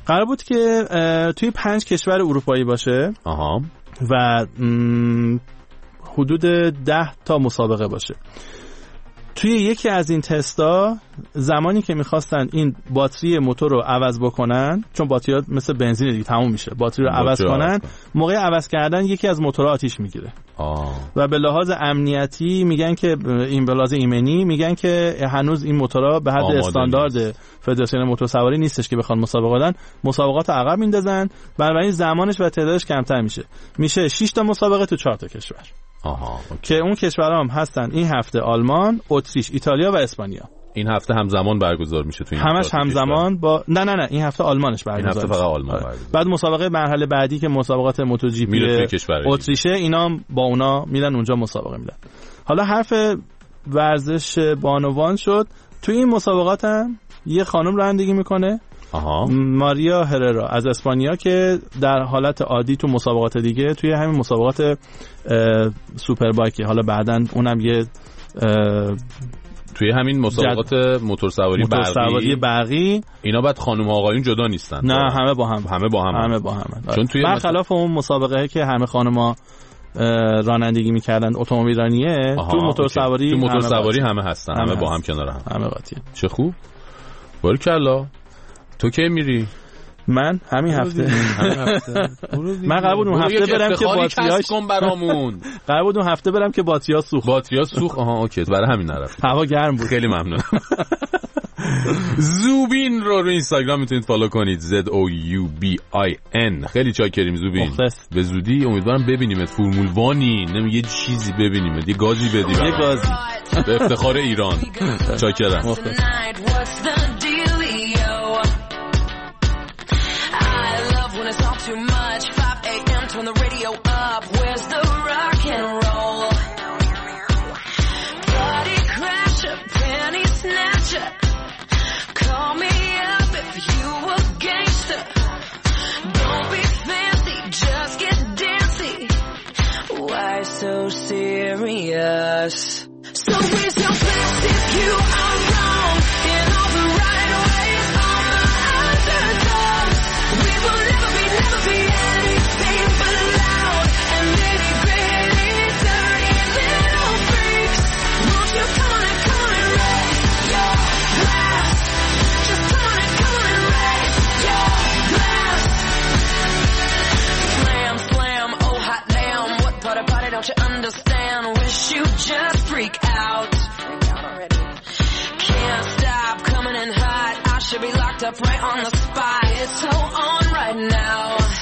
قرار بود که توی 5 کشور اروپایی باشه. آها. و حدود 10 تا مسابقه باشه. توی یکی از این تستا زمانی که میخواستن این باتری موتور رو عوض بکنن، چون باتری مثل بنزین دیگه تموم میشه، باتری رو عوض کنن، موقع عوض کردن یکی از موتورها آتیش میگیره. و به لحاظ امنیتی میگن که این به لحاظ ایمنی میگن که هنوز این موتورها به حد استاندارد فدراسیون موتورسواری نیستش که بخوان مسابقه بدن، مسابقات عقب میندازن، بنابراین زمانش و تعدادش کمتر میشه 6 تا مسابقه تو 4 تا کشور. که اون کشورها هم هستن این هفته آلمان، اتریش، ایتالیا و اسپانیا. این هفته همزمان برگزار میشه تو این همش همزمان با نه این هفته آلمانش برگزار این هفته فقط آلمان برگزار. بعد مسابقه مرحله بعدی که مسابقات موتو جی پی اتریشه، اینا با اونا میرن اونجا مسابقه میدن. حالا حرف ورزش بانوان شد. تو این مسابقات هم یه خانم رانندگی میکنه، ماریا هررا از اسپانیا، که در حالت عادی تو مسابقات دیگه توی همین مسابقات سوپربایکی، حالا بعدن اونم یه توی همین مسابقات موتورسواری برقی اینا بعد خانم آقایون جدا نیستن. نه، همه با هم. چون توی برخلاف اون مسابقه که همه خانم‌ها رانندگی میکردن اتومبیل رانیه، تو موتورسواری همه هستن، همه با هم کنار هم. قاطیه. چه خوب. باریکلا. تو کی میری؟ من همین هفته من قرار بود اون هفته برم که باتریاش برامون قرار بود اون هفته برم که باتریاش سوخت. آها اوکی، برای همین نرفت. هوا گرم بود. خیلی ممنون. زوبین رو اینستاگرام میتونید فالو کنید، ZOUBIN. خیلی چاکریم زوبین. به زودی امیدوارم ببینیمت فرمول وانی، یه چیزی ببینیمت، یه گازی بدی. یه گازی به افتخار ایران. چاکرم. Too much, 5 a.m. turn the radio up. Where's the rock and roll? Party crasher, penny snatcher. Call me up if you a gangster. Don't be fancy, just get dancy. Why so serious? So raise your glass if you are wrong in all the right ways. On the underdogs, we will never be anything but loud and nitty-gritty, dirty little freaks. Won't you come on and raise your glass? Just come on and raise your glass. Slam, slam, oh hot damn. What part about it don't you understand? Wish you just freak out. Can't stop coming in hot. I should be locked up right on the spot. It's so on right now.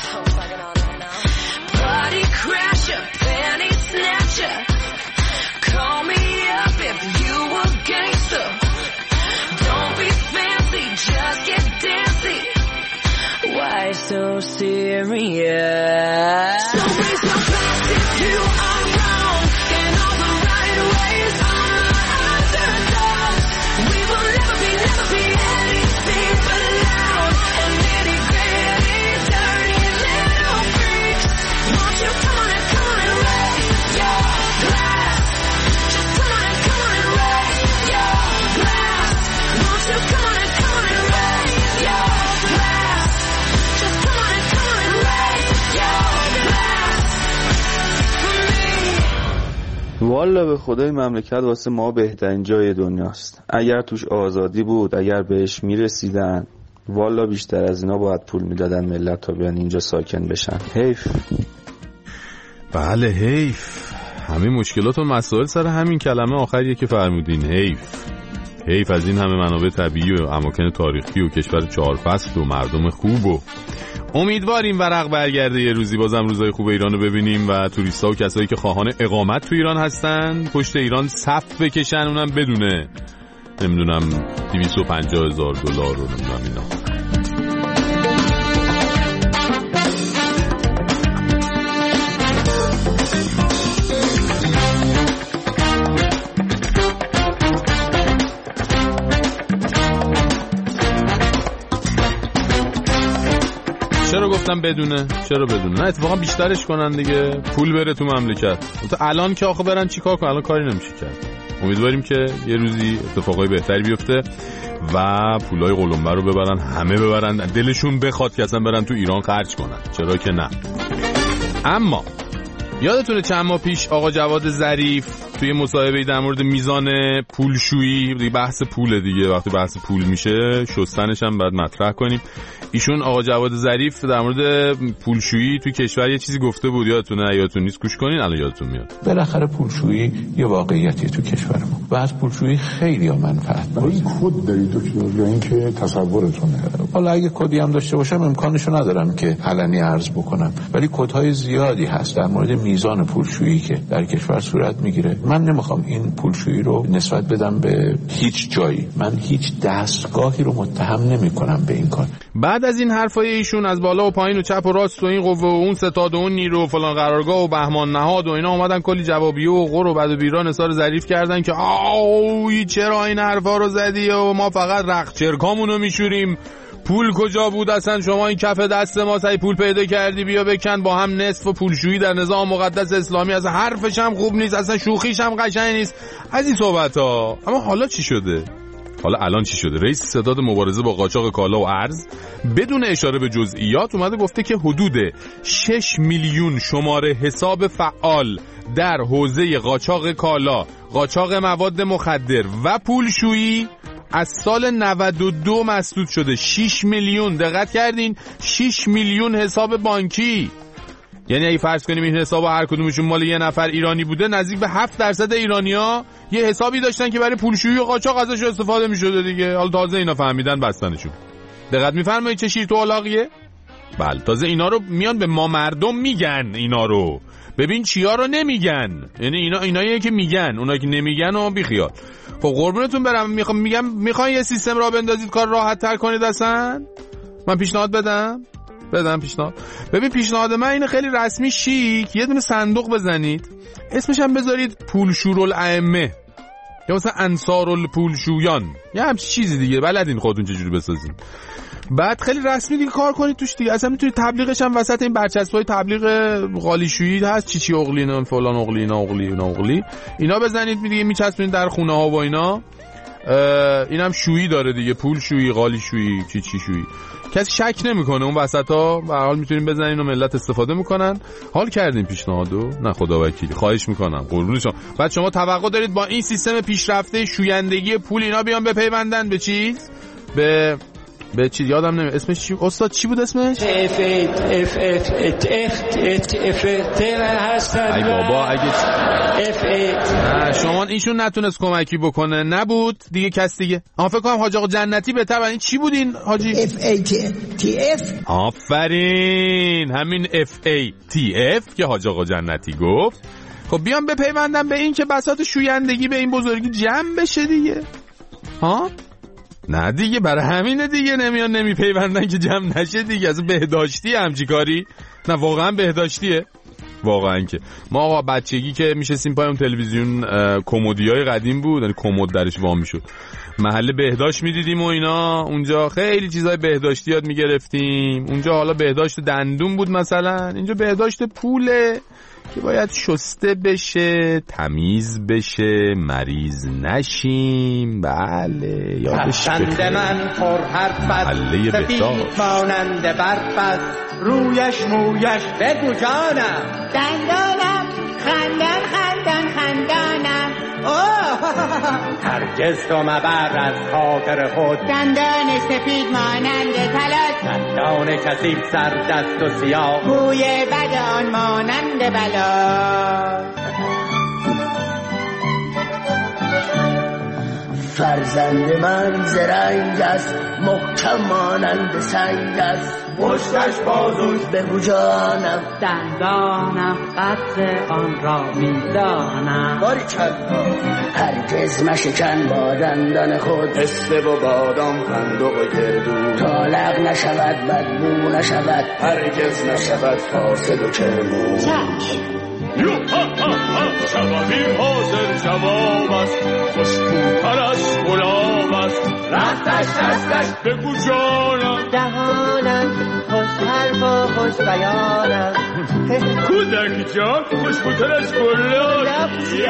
Party crasher, penny snatcher. Call me up if you a gangster. Don't be fancy, just get dancy. Why so serious? So raise your glass if you are wrong in all the right ways. On the underdog, we will never be anything but loud and nitty-gritty, dirty little freaks. Won't you come on and raise your glass? Just come on and raise your glass. Won't you come on and raise your glass? Just come on and raise your glass for me. والا به خدای مملکت واسه ما بهترین جای دنیاست. اگر توش آزادی بود، اگر بهش میرسیدن، والا بیشتر از اینا باید پول میدادن ملت تا بیان اینجا ساکن بشن. حیف. بله حیف. همین مشکلات و مسائل سر همین کلمه آخریه که فرمودین. حیف از این همه منابع طبیعی و اماکن تاریخی و کشور 4 فصل و مردم خوب و امیدواریم ورق برگرده یه روزی بازم روزای خوب ایرانو ببینیم و توریستا و کسایی که خواهان اقامت تو ایران هستن پشت ایران صف بکشن، اونم بدونه نمیدونم $250,000 رو نمیدونم اینا. چرا گفتم بدونه؟ نه اتفاقا بیشترش کنن دیگه، پول بره تو مملکت. تو الان که آخه برن چیکار کنن؟ الان کاری نمیشه کرد. امیدواریم که یه روزی اتفاقای بهتری بیفته و پولای قلمبه رو ببرن، همه ببرن، دلشون بخواد که اصلا برن تو ایران خرج کنن، چرا که نه. اما یادتونه چند ماه پیش آقا جواد ظریف توی مصاحبه‌ای در مورد میزان پولشویی، بحث پول دیگه، وقتی بحث پول میشه شستنش هم باید مطرح کنیم، ایشون آقا جواد ظریف در مورد پولشویی توی کشور یه چیزی گفته بود، یادتون نیست؟ گوش کنین الان یادتون میاد. بالاخره پولشویی یه واقعیتی تو کشور ما و از پولشویی خیلی منفعت داره. این کد داری دکتر یا اینکه تصورتونه؟ حالا اگه کدی هم داشته باشم امکانشو ندارم که علنی عرض بکنم، ولی کدهای زیادی هست در مورد میزان پولشویی که در کشور صورت میگیره. من نمیخوام این پولشویی رو نسبت بدم به هیچ جایی، من هیچ دستگاهی رو متهم نمیکنم به این کار. بعد از این حرفای ایشون از بالا و پایین و چپ و راست و این قوه و اون ستاد و اون نیرو و فلان قرارگاه و بهمان نهاد و اینا اومدن کلی جوابیه و غر و بد و بیرا نثار ظریف کردن که آوی چرا این حرفا رو زدی و ما فقط رختچرکامونو میشوریم، پول کجا بود اصلا، شما این کف دست ما سعی پول پیدا کردی بیا بکن با هم نصف و پولشویی در نظام مقدس اسلامی، از حرفش هم خوب نیست، اصلا شوخیش هم قشنگ نیست، از این صحبت ها. اما حالا چی شده؟ حالا الان چی شده؟ رئیس ستاد مبارزه با قاچاق کالا و ارز بدون اشاره به جزئیات اومده گفته که حدود 6 میلیون شماره حساب فعال در حوزه قاچاق کالا، قاچاق مواد مخدر و پولشویی از سال 92 مسدود شده. 6 میلیون، دقت کردین؟ 6 میلیون حساب بانکی. یعنی اگه فرض کنیم این حساب هر کدومشون مال یه نفر ایرانی بوده، نزدیک به 7% ایرانی‌ها یه حسابی داشتن که برای پولشویی و قاچاق ازش استفاده می‌شده دیگه. حالا تازه اینا فهمیدن بستنشون. دقت می‌فرمایید چه شیر تو الاغیه؟ بله، تازه اینا رو میان به ما مردم میگن. اینا رو ببین چیا رو نمیگن، یعنی اینایی که میگن، اونایی که نمیگن و بیخیال. خب قربونتون برم، میخواین یه سیستم را بندازید کار راحت تر کنید اصلا؟ من پیشنهاد بدم پیشنهاد. ببین پیشنهاد من اینه خیلی رسمی شیک یه دونه صندوق بزنید، اسمش هم بذارید پولشورالائمه یا مثلا انصارالپولشویان یا همچین چیزی دیگه، بلدین خودتون چجوری بسازین. بعد خیلی رسمی دیگه کار کنید توش دیگه. اصلا میتونید تبلیغش هم وسط این برچسب‌های تبلیغ قالیشویی هست، چی اغلی فلان اغلی اینا اغلی اینا بزنید دیگه، میچسبونید در خونه ها و اینا. اینم شویی داره دیگه، پول شویی، قالی شویی، چی شویی، کسی شک نمیکنه اون وسطا. به هر حال میتونین بزنین و ملت استفاده میکنن. حال کردین پیشنهادو؟ نه خدا وکیلی، خواهش میکنم قربون شما. بعد شما توقع دارید با این سیستم پیشرفته شویندگی پول اینا بیان بپیوندن به چیز؟ به چی یادم نمیاد اسمش چی استاد، چی بود اسمش؟ اف ای بابا اگه شما ایشون نتونست کمکی بکنه نبود دیگه، کس دیگه. فکر کنم حاج آقا جنتی بهتر. این چی بود این حاجی؟ FATF. آفرین، همین FATF که حاج آقا جنتی گفت. خب بیان بپیوندن به این که بساط شویندگی به این بزرگی جمع بشه دیگه. ها؟ نه دیگه، برای همینه دیگه نمیان نمیپیوندن که جمع نشه دیگه. از بهداشتی همچی کاری؟ نه واقعا بهداشتیه واقعا. که ما آقا بچگی که میشستیم پای اون تلویزیون کمدیای قدیم بود، یعنی کمد درش وا میشد، محل بهداشت میدیدیم و اینا، اونجا خیلی چیزای بهداشتی یاد میگرفتیم. اونجا حالا بهداشت دندون بود مثلا، اینجا بهداشت پوله که باید شسته بشه، تمیز بشه، مریض نشیم. بله یادش بخیر. من پر حرف است، سفید مانند برف است، رویش مویش بگو جانم، دندانم خندانم هرگز تو مبر از خاطر خود، دندان سفید مانند طلا، دندان کثیف سر دست و سیاه، بوی بد آن مانند بلا. فرزند من زرنگ است، محکم مانند سنگ است، پشتش بازوش بگو جانم، دندانم قدر آن را میدانم. باریکلا هرگز مشکن با دندان خود، پسته و بادام فندق و گردو، تا لغ نشود بدبو نشود، هرگز نشود فاسد و کرمو. شبابی حاضر جواب است، خوشبوترش گلاب است، رفتش دستش بگو جانم، دهانم خوشتر و خوش بیانم. کودک جان خوشبوتر از گلاب.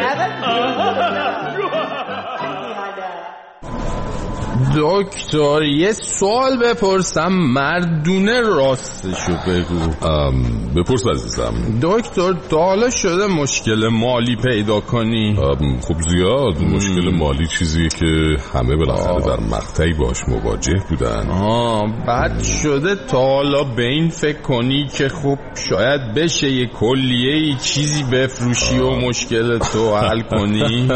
دکتر یه سوال بپرسم مردونه راستشو بگو. بپرس عزیزم. دکتر تا حالا شده مشکل مالی پیدا کنی؟ خب زیاد. مشکل مالی چیزیه که همه بالاخره در مقطعی باش مواجه بودن. بعد شده تا حالا به این فکر کنی که خب شاید بشه یه کلیه چیزی بفروشی و مشکل تو حل کنی؟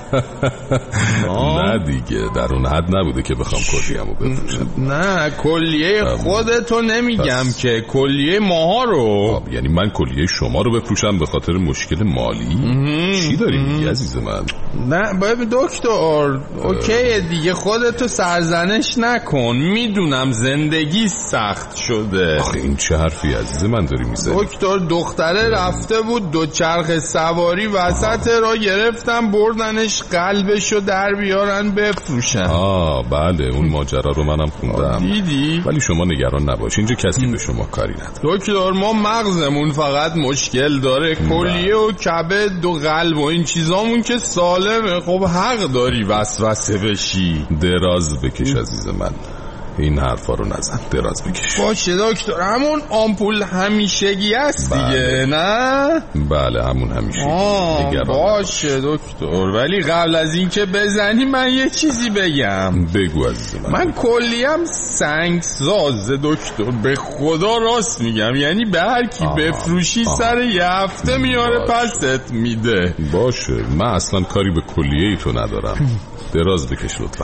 نه دیگه، در اون حد نبوده که بخوام کلیه‌مو بفروشم. نه کلیه خودتو نمیگم که کلیه ماها رو. یعنی من کلیه شما رو بفروشم به خاطر مشکل مالی؟ چی داری میگی عزیز من؟ نه باید دکتر اوکی دیگه خودتو سرزنش نکن، میدونم زندگی سخت شده. آخه این چه حرفی عزیز من داری میزنی؟ دکتر دختره رفته بود دوچرخه سواری وسط را گرفتن بردنش قلبشو در بیارن بفروشن. بله اون ماجرا رو منم خوندم. دیدی؟ ولی شما نگران نباش، اینجا کسی به شما کاری نداره. دکتر ما مغزمون فقط مشکل داره. کلیه و کبد و قلب و این چیزامون که سالمه. خب حق داری وسوسه بشی. دراز بکش عزیز من، این حرفا رو نزن، دراز بکش. باشه دکتر همون آمپول همیشگی هست دیگه. نه؟ بله همون همیشگی. باشه دکتر ولی قبل از این که بزنی من یه چیزی بگم. بگو عزیز من کلیم سنگساز دکتر، به خدا راست میگم. یعنی به هر کی بفروشی سر یه هفته میاره پست میده. باشه من اصلا کاری به کلیه ای تو ندارم. دراز بکش لطفا.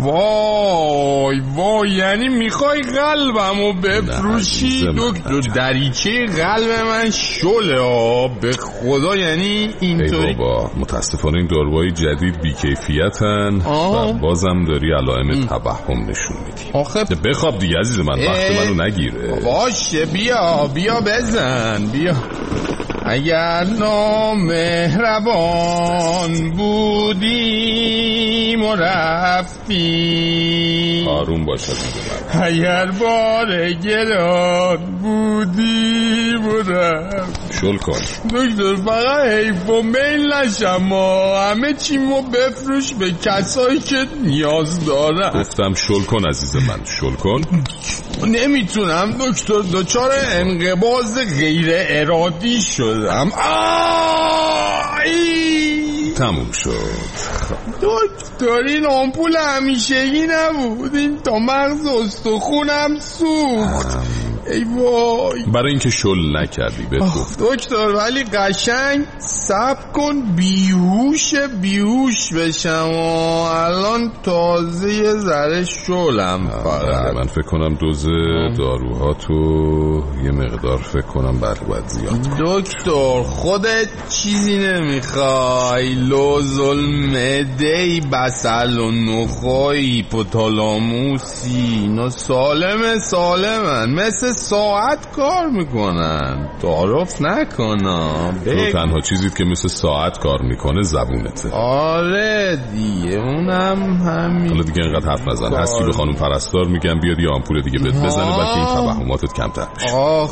وای یعنی میخوای قلبمو بفروشی دکتر؟ دریچه قلب من شله به خدا. یعنی اینطوری؟ ای بابا متاسفانه این داروهای جدید بیکیفیتن و بازم داری علائم توهم نشون میدی. آخه بخواب دیگه عزیز من، وقت منو نگیره. باشه بیا بزن بیا. اگر نامهربان بودیم و رفتیم، آروم باش اگر بار گران بودیم و رفتیم. شل کن دکتر فقط حیف و میل نشم، ما همه چیمو بفروش به کسایی که نیاز دارن. گفتم شل کن عزیز من، شل کن. نمیتونم دکتر، دچار انقباض غیر ارادی شدم. تموم شد دکتر. این آمپول همیشگی نبود، این تا مغز استخونم سوخت. ای وای. برای اینکه شل نکردی بگفت دکتر ولی قشنگ صبر کن بیهوش بشم و الان تازه یه ذره شلم. من فکر کنم دوز داروها تو یه مقدار فکر کنم باید زیاد. دکتر خودت چیزی نمیخوای؟ لوز المعده، بسل و نخای، هیپوتالاموسی، اینا سالمن مثل ساعت کار میکنن. تعارف نکنم. تو تنها چیزی که مثل ساعت کار میکنه زبونته. آره دیگه اونم همین. حالا دیگه اینقدر حرف نزن. هستی به خانم پرستار میگم بیاد یه آمپول دیگه بهت بزنه بلکه این توهماتت کمتر بشه.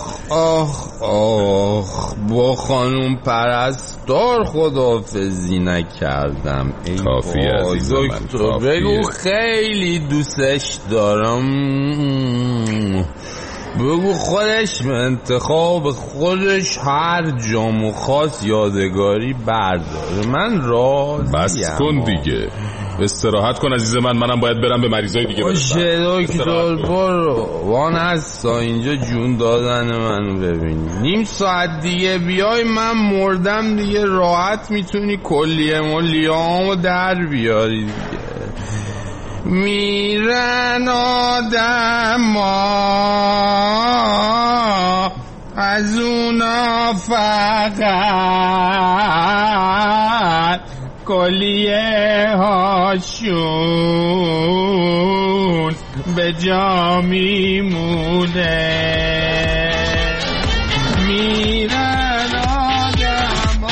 آخ با خانم پرستار خداحافظی نکردم. کافیه عزیز من، دکتر بگو خیلی دوستش دارم. بگو خودش به انتخاب خودش هر جامو خاص یادگاری برداره. من راضیم. بس کن دیگه، استراحت کن عزیز من. منم باید برم به مریضای دیگه برسم. باشه دکتر برو. وان هستا اینجا جون دادن منو ببینی. نیم ساعت دیگه بیای من مردم دیگه، راحت میتونی کلیه ملیامو در بیاری دیگه. میرن آدم از اونا فقط کلیه هاشون به جا میمونه. میرن آدم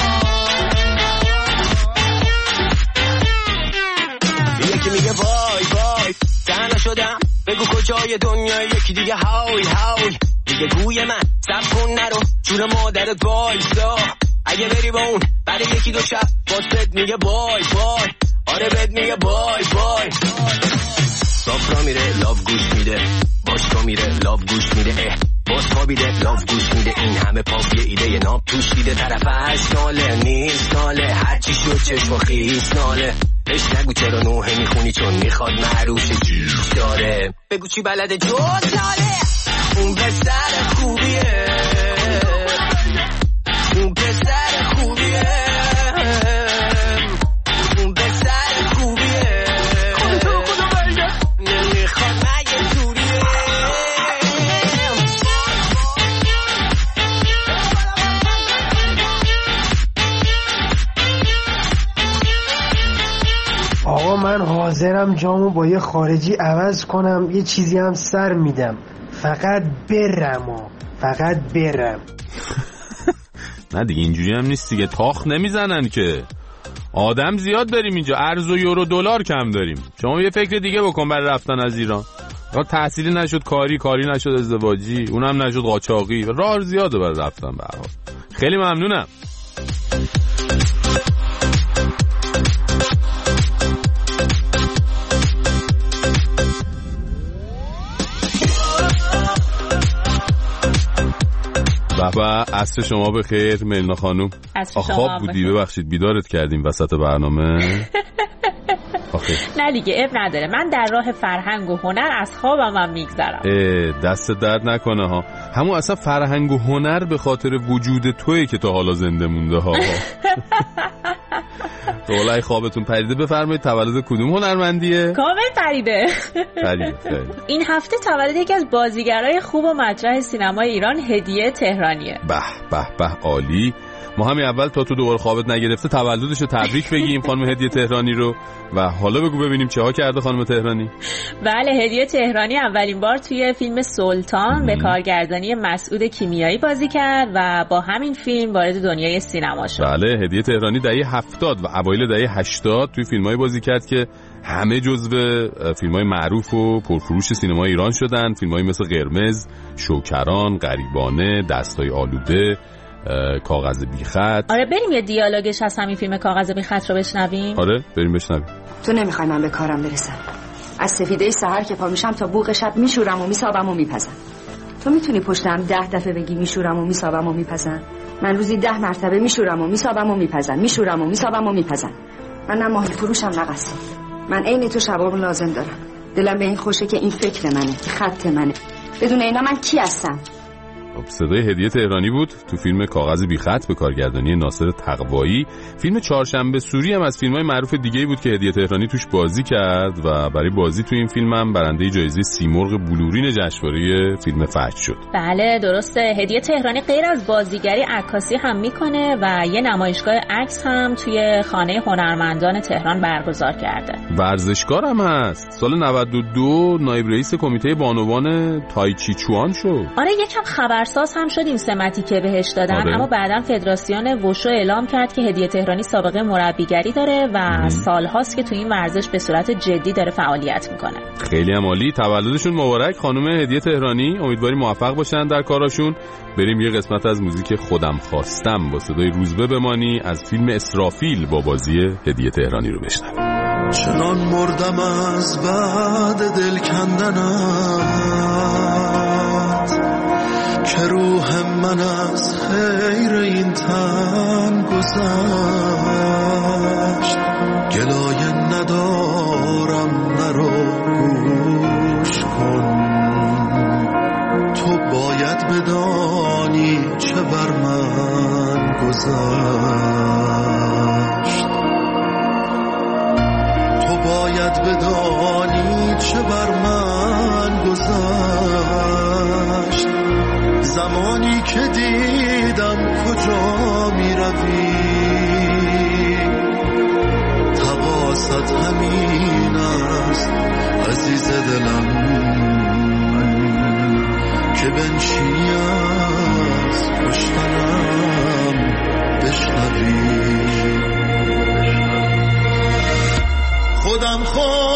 یکی میگه وای تنها شدم، بگو کجای دنیا، یکی دیگه های میگه گوی من سب کن نرو جون مادرت وایسا اگه بری با اون بعد یکی دو شب باست میگه بای بای آره بد میگه بای بای صافرا میره لاف گوش میده باشکا میره لاف گوش میده باز خوابیده لاف گوش میده این همه پاویه ایده ناب توش دیده طرف هست ناله نیست ناله هرچی شد چشم و خیس ناله بهش نگو چرا نوحه میخونی چون میخواد معروف جیش داره بگو چی بلده جز ناله اون پسر خوبیه اون پسر خوبیه اون پسر خوبیه نمیخواد مگه دوریه آقا من حاضرم جامو با یه خارجی عوض کنم یه چیزی هم سر میدم فقط برم نه دیگه اینجوری هم نیست دیگه تاخ نمیزنن که آدم زیاد بریم اینجا ارز و یورو دلار کم داریم شما یه فکر دیگه بکن برای رفتن از ایران تحصیلی نشد کاری نشد ازدواجی اونم نشد قاچاقی راه زیاده برای رفتن به هر حال خیلی ممنونم بابا عصر شما بخیر ملنا خانوم خواب بودی ببخشید بیدارت کردیم وسط برنامه نه دیگه اب نداره من در راه فرهنگ و هنر از خوابم هم میگذرم دست درد نکنه ها همون اصلا فرهنگ و هنر به خاطر وجود تویی که تا حالا زنده مونده ها دولای خوابتون پریده بفرمایید تولد کدوم هنرمندیه؟ کامل پریده این هفته تولد یکی از بازیگرای خوب و مطرح سینمای ایران هدیه تهرانیه به به به عالی ما همین اول تا تو دوباره خوابت نگرفته تولدشو تبریک بگیم خانم هدیه تهرانی رو و حالا بگو ببینیم چه ها کرده خانم تهرانی. بله هدیه تهرانی اولین بار توی فیلم سلطان به کارگردانی مسعود کیمیایی بازی کرد و با همین فیلم وارد دنیای سینما شد. بله هدیه تهرانی دهه 70 و اوایل دهه 80 توی فیلمایی بازی کرد که همه جزو فیلمای معروف و پرفروش سینما ایران شدن. فیلمایی مثل قرمز، شوکران، غریبانه، دستای آلوده، کاغذ بیخط. آره بریم یه دیالوگش از همین فیلم کاغذ بیخط رو بشنویم. آره بریم بشنویم. تو نمیخوای من به کارم برسم. از سفیده سحر که پا میشم تا بوق شب میشورم و میسابم و میپزم. تو میتونی پشتم 10 دفعه بگی میشورم و میسابم و میپزم؟ من روزی 10 مرتبه میشورم و میسابم و میپزم، میشورم و میسابم و میپزم. من نه ماهی فروشم نه قصاب. من عین تو شباب لازم دارم. دلم به این خوشه که این فکر منه، خط منه. بدون اینا من کی هستم؟ صدای هدیه تهرانی بود تو فیلم کاغذ بیخط به کارگردانی ناصر تقوایی. فیلم چهارشنبه سوری هم از فیلم‌های معروف دیگه‌ای بود که هدیه تهرانی توش بازی کرد و برای بازی تو این فیلم هم برنده جایزه سیمرغ بلورین جشنواره فیلم فجر شد. بله درسته. هدیه تهرانی غیر از بازیگری عکاسی هم میکنه و یه نمایشگاه عکس هم توی خانه هنرمندان تهران برگزار کرده. ورزشکار هم هست. سال 92 نایب رئیس کمیته بانوان تایچی چوان شد. آره یکم خبرساز هم شد این سمتی که بهش دادن. آره. اما بعداً فدراسیون وشو اعلام کرد که هدیه تهرانی سابقه مربیگری داره و سالهاست که تو این ورزش به صورت جدی داره فعالیت میکنه. خیلی هم عالی. تولدشون مبارک خانم هدیه تهرانی. امیدواریم موفق باشن در کاراشون. بریم یه قسمت از موزیک خودم خواستم با صدای روزبه بمانی از فیلم اسرافیل با بازی هدیه تهرانی رو بشنویم. چنان مردم از بعد دل کندنت که روح من از خیر این تن گذشت. گلایه ندارم نرو گوش کن. تو باید بدانی چه بر من گذشت. تو باید بدانی چه بر من گذشت. زمانی که دیدم کجا می روی تقاصد همین است عزیز دلم که بنشینی از پشتم بشنوی. خودم